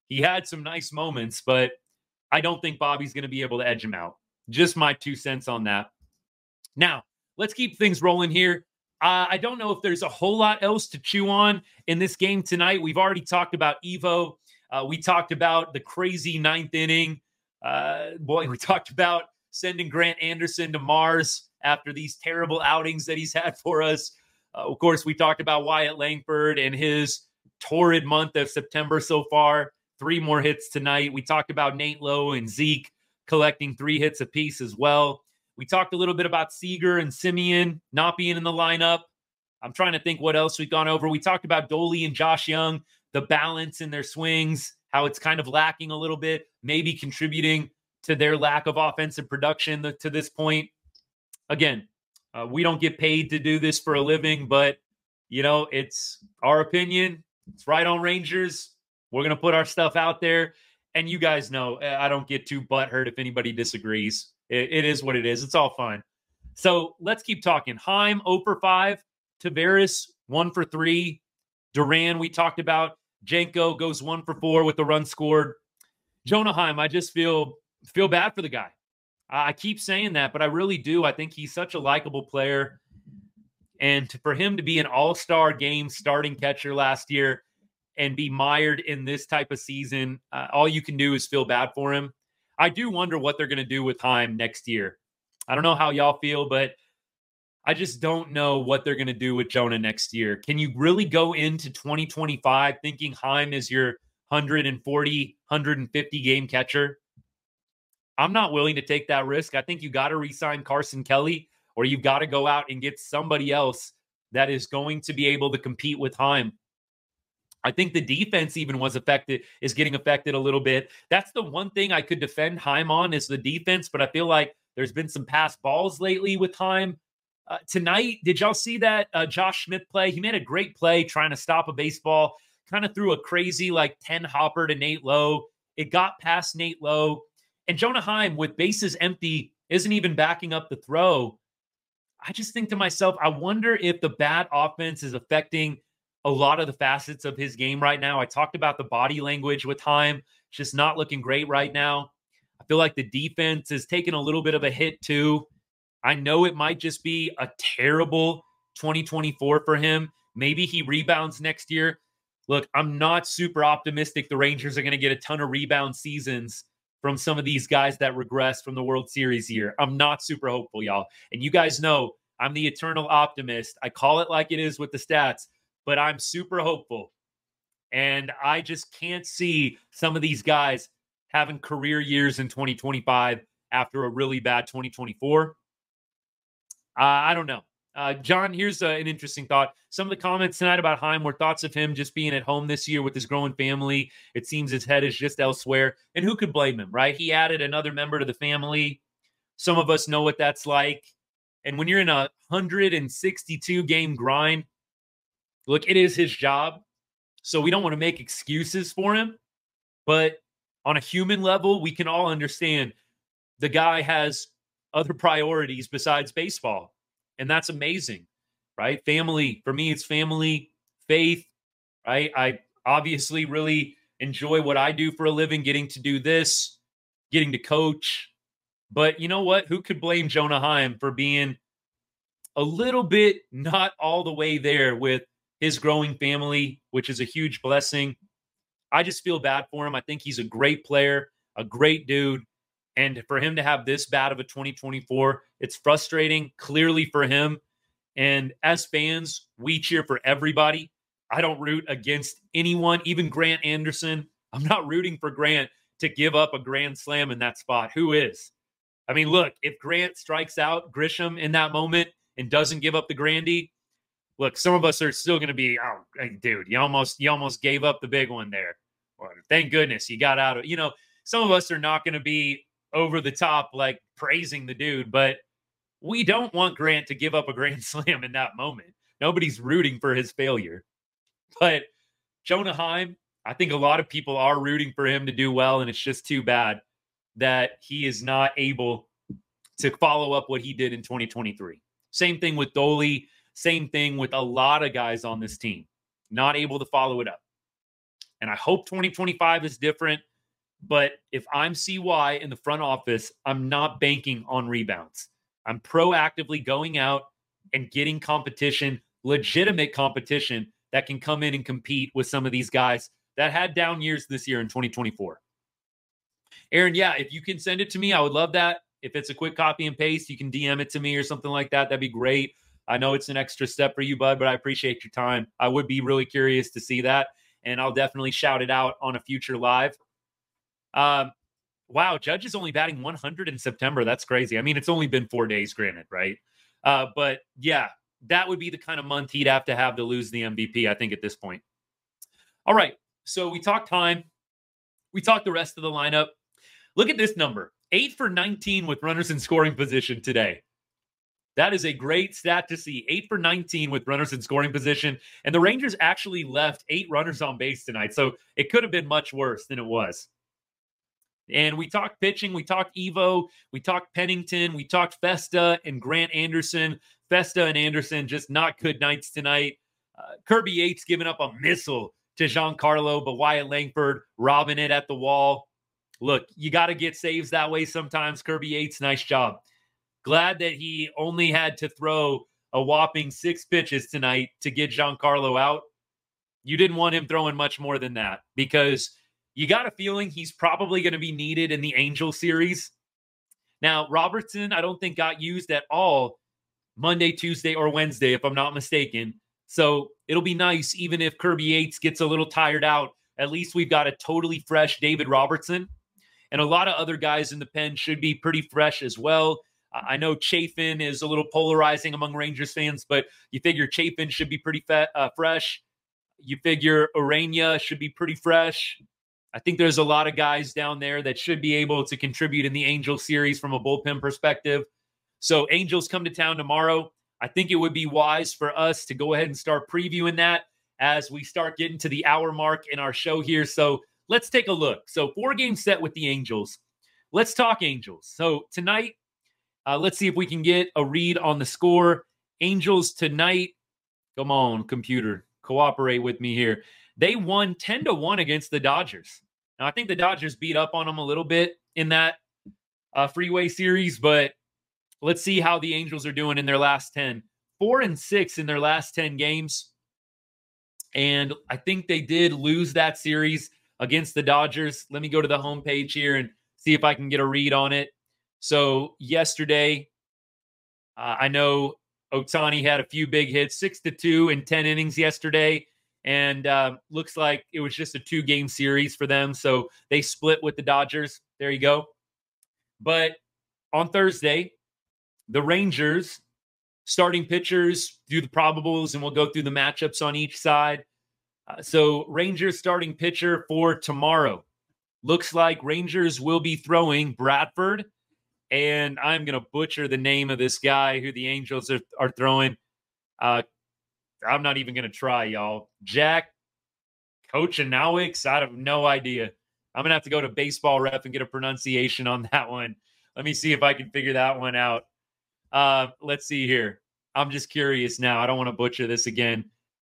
He had some nice moments, but I don't think Bobby's going to be able to edge him out. Just my two cents on that. Now, let's keep things rolling here. Uh, I don't know if there's a whole lot else to chew on in this game tonight. We've already talked about Evo. Uh, we talked about the crazy ninth inning. Uh, boy, we talked about sending Grant Anderson to Mars after these terrible outings that he's had for us. Uh, of course, we talked about Wyatt Langford and his torrid month of September so far. Three more hits tonight. We talked about Nate Lowe and Zeke collecting three hits apiece as well. We talked a little bit about Seager and Simeon not being in the lineup. I'm trying to think what else we've gone over. We talked about Dolly and Josh Young, the balance in their swings, how it's kind of lacking a little bit, maybe contributing to their lack of offensive production to this point. Again, uh, we don't get paid to do this for a living, but, you know, it's our opinion. It's Right On Rangers. We're going to put our stuff out there. And you guys know I don't get too butthurt if anybody disagrees. It, it is what it is. It's all fine. So let's keep talking. Heim, zero for five. Taveras, one for three. Duran, we talked about. Jenko goes one for four with the run scored. Jonah Heim, I just feel feel bad for the guy. I keep saying that, but I really do. I think he's such a likable player. And to, for him to be an all-star game starting catcher last year and be mired in this type of season, uh, all you can do is feel bad for him. I do wonder what they're going to do with Heim next year. I don't know how y'all feel, but I just don't know what they're going to do with Jonah next year. Can you really go into twenty twenty-five thinking Heim is your one forty, one fifty game catcher? I'm not willing to take that risk. I think you got to re-sign Carson Kelly, or you've got to go out and get somebody else that is going to be able to compete with Heim. I think the defense even was affected, is getting affected a little bit. That's the one thing I could defend Heim on is the defense, but I feel like there's been some pass balls lately with Heim. Uh, tonight, did y'all see that uh, Josh Smith play? He made a great play trying to stop a baseball, kind of threw a crazy like ten hopper to Nate Lowe. It got past Nate Lowe. And Jonah Heim, with bases empty, isn't even backing up the throw. I just think to myself, I wonder if the bad offense is affecting a lot of the facets of his game right now. I talked about the body language with Heim. It's just not looking great right now. I feel like the defense is taking a little bit of a hit too. I know it might just be a terrible twenty twenty-four for him. Maybe he rebounds next year. Look, I'm not super optimistic the Rangers are going to get a ton of rebound seasons from some of these guys that regress from the World Series year. I'm not super hopeful, y'all. And you guys know I'm the eternal optimist. I call it like it is with the stats, but I'm super hopeful. And I just can't see some of these guys having career years in twenty twenty-five after a really bad twenty twenty-four. Uh, I don't know. Uh, John, here's uh, an interesting thought. Some of the comments tonight about Heim were thoughts of him just being at home this year with his growing family. It seems his head is just elsewhere. And who could blame him, right? He added another member to the family. Some of us know what that's like. And when you're in a one hundred sixty-two game grind, look, it is his job. So we don't want to make excuses for him. But on a human level, we can all understand the guy has other priorities besides baseball. And that's amazing, right? Family, for me, it's family, faith, right? I obviously really enjoy what I do for a living, getting to do this, getting to coach. But you know what? Who could blame Jonah Heim for being a little bit not all the way there with his growing family, which is a huge blessing. I just feel bad for him. I think he's a great player, a great dude. And for him to have this bad of a twenty twenty-four, it's frustrating, clearly for him. And as fans, we cheer for everybody. I don't root against anyone, even Grant Anderson. I'm not rooting for Grant to give up a grand slam in that spot. Who is? I mean, look, if Grant strikes out Grisham in that moment and doesn't give up the Grandy, look, some of us are still going to be, oh, hey, dude, you almost you almost gave up the big one there. Well, thank goodness you got out of, you know, some of us are not going to be over the top, like praising the dude, but we don't want Grant to give up a grand slam in that moment. Nobody's rooting for his failure. But Jonah Heim, I think a lot of people are rooting for him to do well, and it's just too bad that he is not able to follow up what he did in twenty twenty-three. Same thing with Dolly. Same thing with a lot of guys on this team. Not able to follow it up. And I hope twenty twenty-five is different. But if I'm C Y in the front office, I'm not banking on rebounds. I'm proactively going out and getting competition, legitimate competition that can come in and compete with some of these guys that had down years this year in twenty twenty-four. Aaron, yeah, if you can send it to me, I would love that. If it's a quick copy and paste, you can D M it to me or something like that. That'd be great. I know it's an extra step for you, bud, but I appreciate your time. I would be really curious to see that, and I'll definitely shout it out on a future live. Um, wow, Judge is only batting one hundred in September. That's crazy. I mean, it's only been four days, granted, right? Uh, but yeah, that would be the kind of month he'd have to have to lose the M V P, I think, at this point. All right, so we talked time. We talked the rest of the lineup. Look at this number, eight for nineteen with runners in scoring position today. That is a great stat to see, eight for nineteen with runners in scoring position. And the Rangers actually left eight runners on base tonight, so it could have been much worse than it was. And we talked pitching, we talked Evo, we talked Pennington, we talked Festa and Grant Anderson. Festa and Anderson just not good nights tonight. Uh, Kirby Yates giving up a missile to Giancarlo, but Wyatt Langford robbing it at the wall. Look, you got to get saves that way sometimes. Kirby Yates, nice job. Glad that he only had to throw a whopping six pitches tonight to get Giancarlo out. You didn't want him throwing much more than that because you got a feeling he's probably going to be needed in the Angel series. Now, Robertson, I don't think got used at all Monday, Tuesday, or Wednesday, if I'm not mistaken. So it'll be nice, even if Kirby Yates gets a little tired out, at least we've got a totally fresh David Robertson. And a lot of other guys in the pen should be pretty fresh as well. I know Chafin is a little polarizing among Rangers fans, but you figure Chafin should be pretty fe- uh, fresh. You figure Urania should be pretty fresh. I think there's a lot of guys down there that should be able to contribute in the Angels series from a bullpen perspective. So Angels come to town tomorrow. I think it would be wise for us to go ahead and start previewing that as we start getting to the hour mark in our show here. So let's take a look. So four games set with the Angels. Let's talk Angels. So tonight, uh, let's see if we can get a read on the score. Angels tonight, come on, computer, cooperate with me here. They won ten to one against the Dodgers. Now, I think the Dodgers beat up on them a little bit in that uh, freeway series, but let's see how the Angels are doing in their last ten. Four and six in their last ten games. And I think they did lose that series against the Dodgers. Let me go to the homepage here and see if I can get a read on it. So yesterday, uh, I know Ohtani had a few big hits, six to two in ten innings yesterday. And uh, looks like it was just a two-game series for them. So they split with the Dodgers. There you go. But on Thursday, the Rangers starting pitchers do the probables, and we'll go through the matchups on each side. Uh, so Rangers starting pitcher for tomorrow. Looks like Rangers will be throwing Bradford. And I'm going to butcher the name of this guy who the Angels are, are throwing. Uh, I'm not even going to try, y'all. Jack Kochanowicz? I have no idea. I'm going to have to go to Baseball Ref and get a pronunciation on that one. Let me see if I can figure that one out. Uh, let's see here. I'm just curious now. I don't want to butcher this again.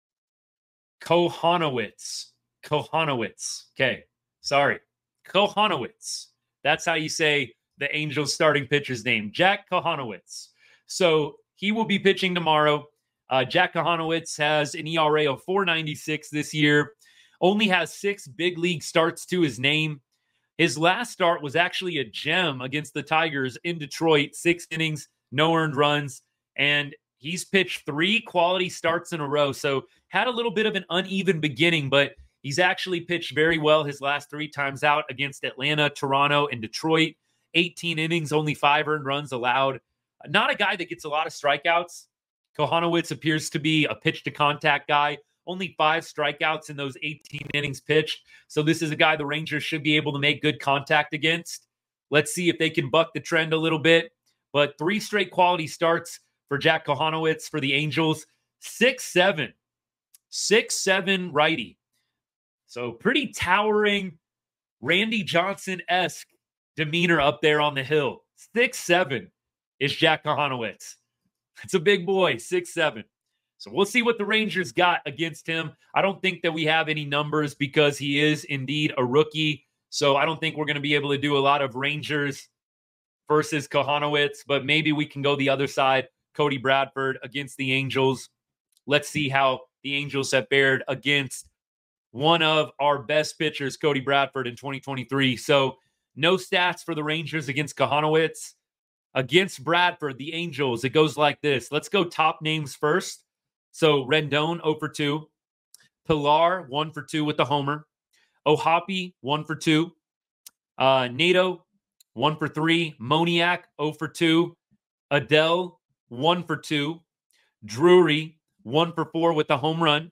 Kochanowicz. Kochanowicz. Okay. Sorry. Kochanowicz. That's how you say the Angels starting pitcher's name. Jack Kochanowicz. So he will be pitching tomorrow. Uh, Jack Kochanowicz has an E R A of four ninety-six this year. Only has six big league starts to his name. His last start was actually a gem against the Tigers in Detroit. Six innings, no earned runs. And he's pitched three quality starts in a row. So had a little bit of an uneven beginning, but he's actually pitched very well his last three times out against Atlanta, Toronto, and Detroit. eighteen innings, only five earned runs allowed. Not a guy that gets a lot of strikeouts. Kochanowicz appears to be a pitch-to-contact guy. Only five strikeouts in those eighteen innings pitched. So this is a guy the Rangers should be able to make good contact against. Let's see if they can buck the trend a little bit. But three straight quality starts for Jack Kochanowicz for the Angels. six seven. six seven righty. So pretty towering Randy Johnson-esque demeanor up there on the hill. six seven is Jack Kochanowicz. It's a big boy, six seven. So we'll see what the Rangers got against him. I don't think that we have any numbers because he is indeed a rookie. So I don't think we're going to be able to do a lot of Rangers versus Kohanowitz, but maybe we can go the other side. Cody Bradford against the Angels. Let's see how the Angels have fared against one of our best pitchers, Cody Bradford, in twenty twenty-three. So no stats for the Rangers against Kohanowitz. Against Bradford, the Angels, it goes like this. Let's go top names first. So Rendon, zero for two. Pilar, one for two with the homer. O'Hoppe, one for two. Uh, Nato, one for three. Moniak, zero for two. Adele, one for two. Drury, one for four with the home run.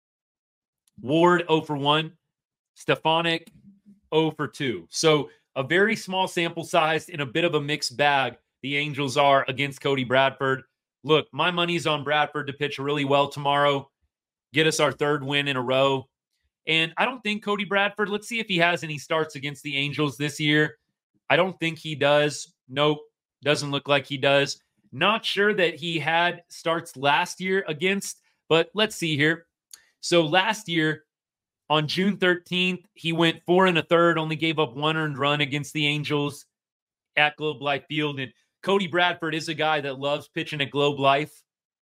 Ward, zero for one. Stefanik, zero for two. So a very small sample size in a bit of a mixed bag the Angels are against Cody Bradford. Look, my money's on Bradford to pitch really well tomorrow, get us our third win in a row. And I don't think Cody Bradford, let's see if he has any starts against the Angels this year. I don't think he does. Nope, doesn't look like he does. Not sure that he had starts last year against, but let's see here. So last year, on June thirteenth, he went four and a third, only gave up one earned run against the Angels at Globe Life Field. And Cody Bradford is a guy that loves pitching at Globe Life.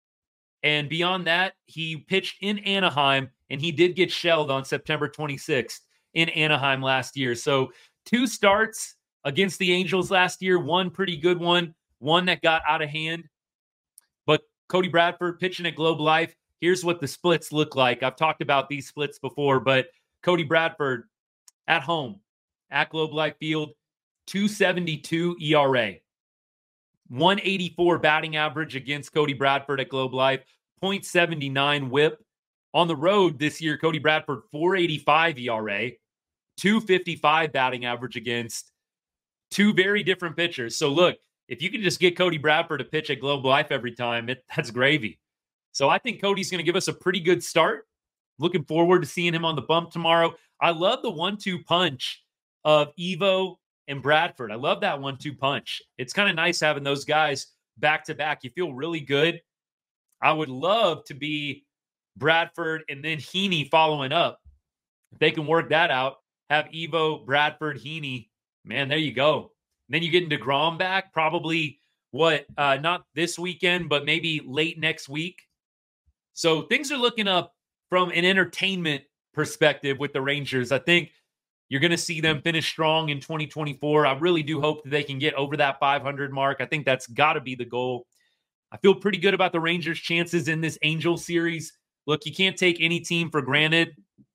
And beyond that, he pitched in Anaheim, and he did get shelled on September twenty-sixth in Anaheim last year. So two starts against the Angels last year, one pretty good one, one that got out of hand. But Cody Bradford pitching at Globe Life, here's what the splits look like. I've talked about these splits before, but Cody Bradford at home at Globe Life Field, two seventy-two E R A. one eighty-four batting average against Cody Bradford at Globe Life, point seven nine whip. On the road this year, Cody Bradford, four eighty-five E R A, two fifty-five batting average against two very different pitchers. So look, if you can just get Cody Bradford to pitch at Globe Life every time, it, that's gravy. So I think Cody's going to give us a pretty good start. Looking forward to seeing him on the bump tomorrow. I love the one two punch of Evo and Bradford. I love that one two punch. It's kind of nice having those guys back to back. You feel really good. I would love to be Bradford and then Heaney following up. If they can work that out, have Evo, Bradford, Heaney, man, there you go. And then you get into DeGrom back, probably what, uh, not this weekend, but maybe late next week. So things are looking up from an entertainment perspective with the Rangers. I think you're going to see them finish strong in twenty twenty-four. I really do hope that they can get over that five hundred mark. I think that's got to be the goal. I feel pretty good about the Rangers' chances in this Angel series. Look, you can't take any team for granted.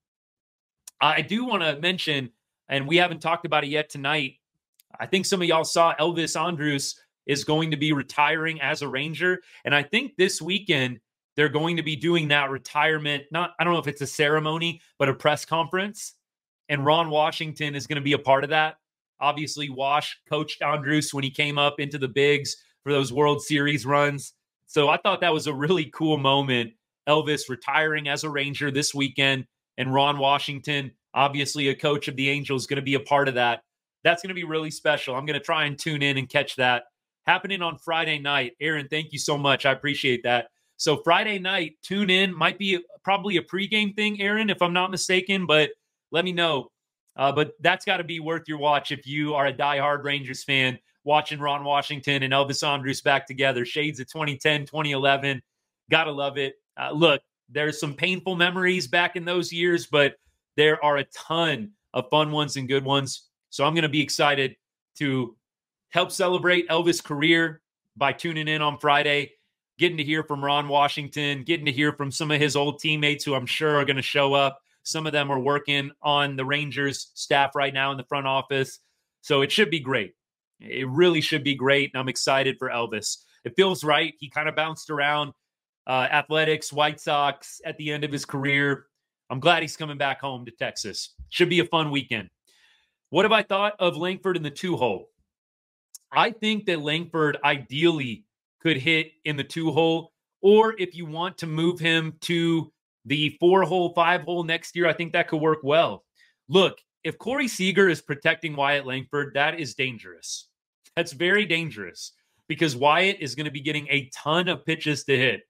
I do want to mention, and we haven't talked about it yet tonight, I think some of y'all saw Elvis Andrus is going to be retiring as a Ranger. And I think this weekend they're going to be doing that retirement. Not, I don't know if it's a ceremony, but a press conference. And Ron Washington is going to be a part of that. Obviously, Wash coached Andrus when he came up into the bigs for those World Series runs. So I thought that was a really cool moment. Elvis retiring as a Ranger this weekend, and Ron Washington, obviously a coach of the Angels, going to be a part of that. That's going to be really special. I'm going to try and tune in and catch that. Happening on Friday night. Aaron, thank you so much. I appreciate that. So Friday night, tune in. Might be probably a pregame thing, Aaron, if I'm not mistaken, but let me know. Uh, but that's got to be worth your watch if you are a diehard Rangers fan, watching Ron Washington and Elvis Andrus back together. Shades of twenty ten, twenty eleven. Got to love it. Uh, look, there's some painful memories back in those years, but there are a ton of fun ones and good ones. So I'm going to be excited to help celebrate Elvis' career by tuning in on Friday, getting to hear from Ron Washington, getting to hear from some of his old teammates who I'm sure are going to show up. Some of them are working on the Rangers staff right now in the front office. So it should be great. It really should be great. And I'm excited for Elvis. It feels right. He kind of bounced around uh, Athletics, White Sox at the end of his career. I'm glad he's coming back home to Texas. Should be a fun weekend. What have I thought of Langford in the two-hole? I think that Langford ideally could hit in the two-hole, or if you want to move him to the four-hole, five-hole next year, I think that could work well. Look, if Corey Seager is protecting Wyatt Langford, that is dangerous. That's very dangerous because Wyatt is going to be getting a ton of pitches to hit.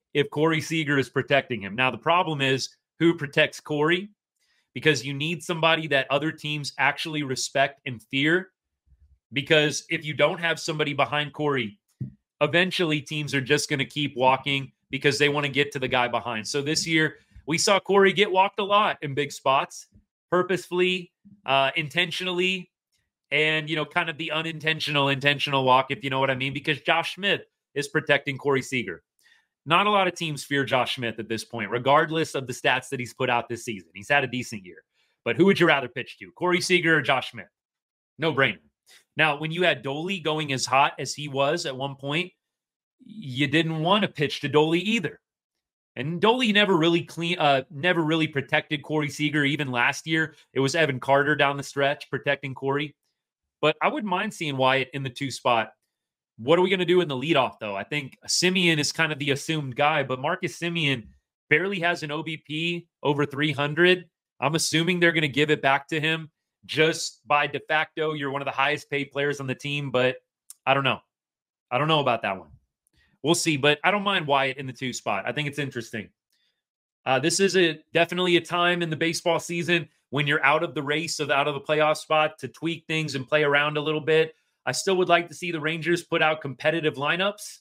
if Corey Seager is protecting him. Now, the problem is who protects Corey, because you need somebody that other teams actually respect and fear. Because if you don't have somebody behind Corey, eventually teams are just going to keep walking because they want to get to the guy behind. So this year, we saw Corey get walked a lot in big spots, purposefully, uh, intentionally, and, you know, kind of the unintentional, intentional walk, if you know what I mean, because Josh Smith is protecting Corey Seager. Not a lot of teams fear Josh Smith at this point, regardless of the stats that he's put out this season. He's had a decent year. But who would you rather pitch to, Corey Seager or Josh Smith? No brainer. Now, when you had Dolly going as hot as he was at one point, you didn't want to pitch to Dolly either. And Dolly never really clean, uh, never really protected Corey Seager. Even last year, it was Evan Carter down the stretch protecting Corey. But I wouldn't mind seeing Wyatt in the two spot. What are we going to do in the leadoff, though? I think Semien is kind of the assumed guy, but Marcus Semien barely has an O B P over three hundred. I'm assuming they're going to give it back to him just by de facto. You're one of the highest paid players on the team, but I don't know. I don't know about that one. We'll see, but I don't mind Wyatt in the two spot. I think it's interesting. Uh, this is a definitely a time in the baseball season when you're out of the race, of out of the playoff spot, to tweak things and play around a little bit. I still would like to see the Rangers put out competitive lineups,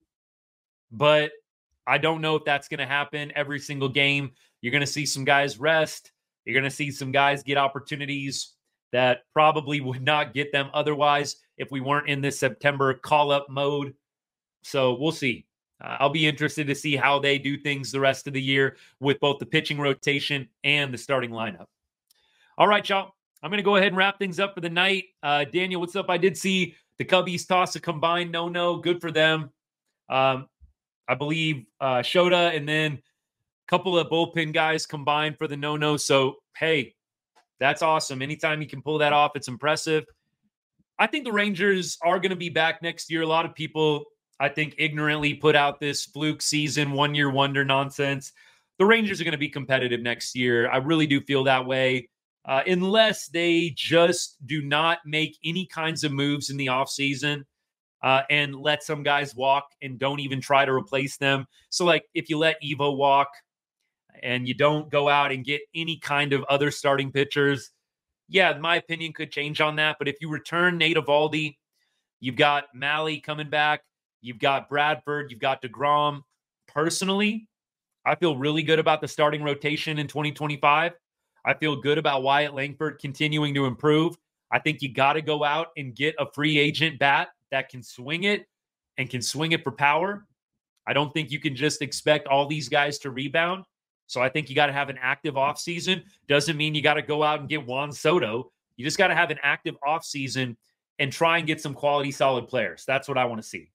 but I don't know if that's going to happen every single game. You're going to see some guys rest. You're going to see some guys get opportunities that probably would not get them otherwise if we weren't in this September call-up mode. So we'll see. Uh, I'll be interested to see how they do things the rest of the year with both the pitching rotation and the starting lineup. All right, y'all. I'm going to go ahead and wrap things up for the night. Uh, Daniel, what's up? I did see the Cubbies toss a combined no-no. Good for them. Um, I believe uh, Shota and then a couple of bullpen guys combined for the no-no. So, hey, that's awesome. Anytime you can pull that off, it's impressive. I think the Rangers are going to be back next year. A lot of people, I think, ignorantly put out this fluke season, one-year wonder nonsense. The Rangers are going to be competitive next year. I really do feel that way. Uh, unless they just do not make any kinds of moves in the offseason uh, and let some guys walk and don't even try to replace them. So, like, if you let Evo walk and you don't go out and get any kind of other starting pitchers, yeah, my opinion could change on that. But if you return Nate Eovaldi, you've got Malley coming back, you've got Bradford, you've got DeGrom. Personally, I feel really good about the starting rotation in twenty twenty-five. I feel good about Wyatt Langford continuing to improve. I think you got to go out and get a free agent bat that can swing it and can swing it for power. I don't think you can just expect all these guys to rebound. So I think you got to have an active offseason. Doesn't mean you got to go out and get Juan Soto. You just got to have an active offseason and try and get some quality, solid players. That's what I want to see.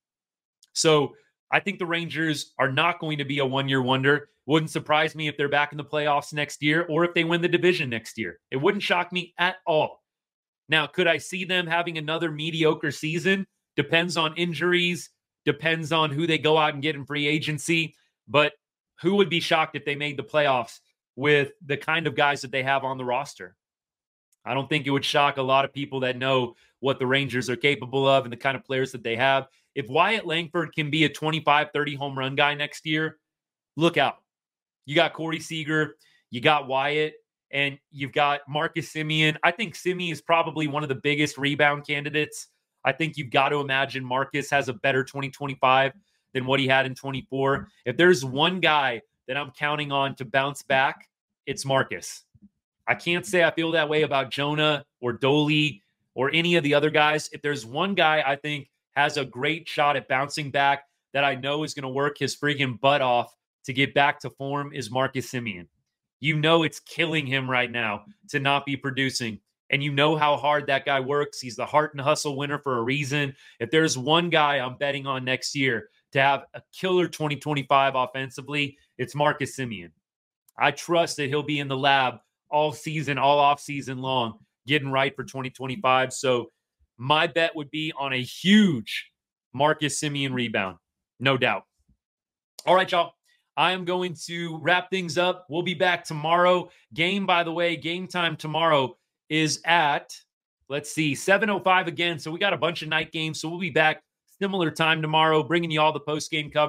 So I think the Rangers are not going to be a one-year wonder. Wouldn't surprise me if they're back in the playoffs next year or if they win the division next year. It wouldn't shock me at all. Now, could I see them having another mediocre season? Depends on injuries, depends on who they go out and get in free agency. But who would be shocked if they made the playoffs with the kind of guys that they have on the roster? I don't think it would shock a lot of people that know what the Rangers are capable of and the kind of players that they have. If Wyatt Langford can be a twenty-five, thirty home run guy next year, look out. You got Corey Seager, you got Wyatt, and you've got Marcus Semien. I think Semien is probably one of the biggest rebound candidates. I think you've got to imagine Marcus has a better twenty twenty-five than what he had in twenty-four. If there's one guy that I'm counting on to bounce back, it's Marcus. I can't say I feel that way about Jonah or Dolly or any of the other guys. If there's one guy I think has a great shot at bouncing back that I know is going to work his freaking butt off to get back to form, is Marcus Semien. You know it's killing him right now to not be producing. And you know how hard that guy works. He's the heart and hustle winner for a reason. If there's one guy I'm betting on next year to have a killer twenty twenty-five offensively, it's Marcus Semien. I trust that he'll be in the lab all season, all off season long, getting right for twenty twenty-five. So my bet would be on a huge Marcus Semien rebound, no doubt. All right, y'all. I am going to wrap things up. We'll be back tomorrow. Game, by the way, game time tomorrow is at, let's see, seven oh five again. So we got a bunch of night games. So we'll be back similar time tomorrow, bringing you all the post-game coverage.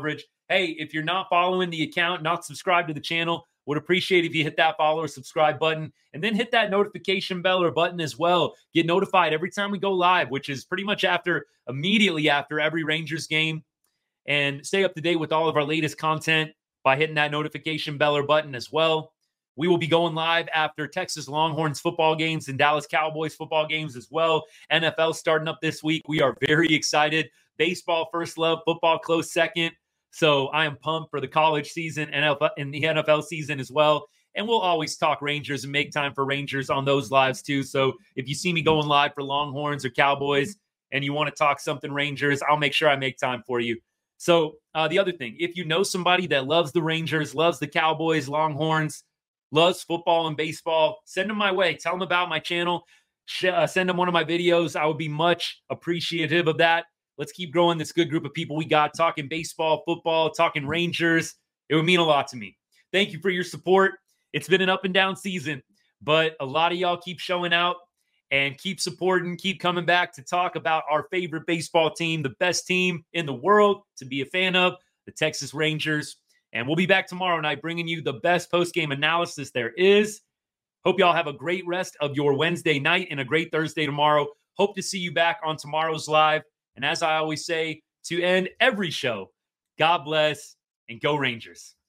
Hey, if you're not following the account, not subscribed to the channel, would appreciate if you hit that follow or subscribe button, and then hit that notification bell or button as well. Get notified every time we go live, which is pretty much after, immediately after every Rangers game. And stay up to date with all of our latest content by hitting that notification bell or button as well. We will be going live after Texas Longhorns football games and Dallas Cowboys football games as well. N F L starting up this week. We are very excited. Baseball first love, football close second. So I am pumped for the college season and the N F L season as well. And we'll always talk Rangers and make time for Rangers on those lives too. So if you see me going live for Longhorns or Cowboys and you want to talk something Rangers, I'll make sure I make time for you. So uh, the other thing, if you know somebody that loves the Rangers, loves the Cowboys, Longhorns, loves football and baseball, send them my way. Tell them about my channel. Sh- uh, send them one of my videos. I would be much appreciative of that. Let's keep growing this good group of people we got, talking baseball, football, talking Rangers. It would mean a lot to me. Thank you for your support. It's been an up and down season, but a lot of y'all keep showing out and keep supporting, keep coming back to talk about our favorite baseball team, the best team in the world to be a fan of, the Texas Rangers. And we'll be back tomorrow night bringing you the best post-game analysis there is. Hope y'all have a great rest of your Wednesday night and a great Thursday tomorrow. Hope to see you back on tomorrow's live. And as I always say, to end every show, God bless and go Rangers.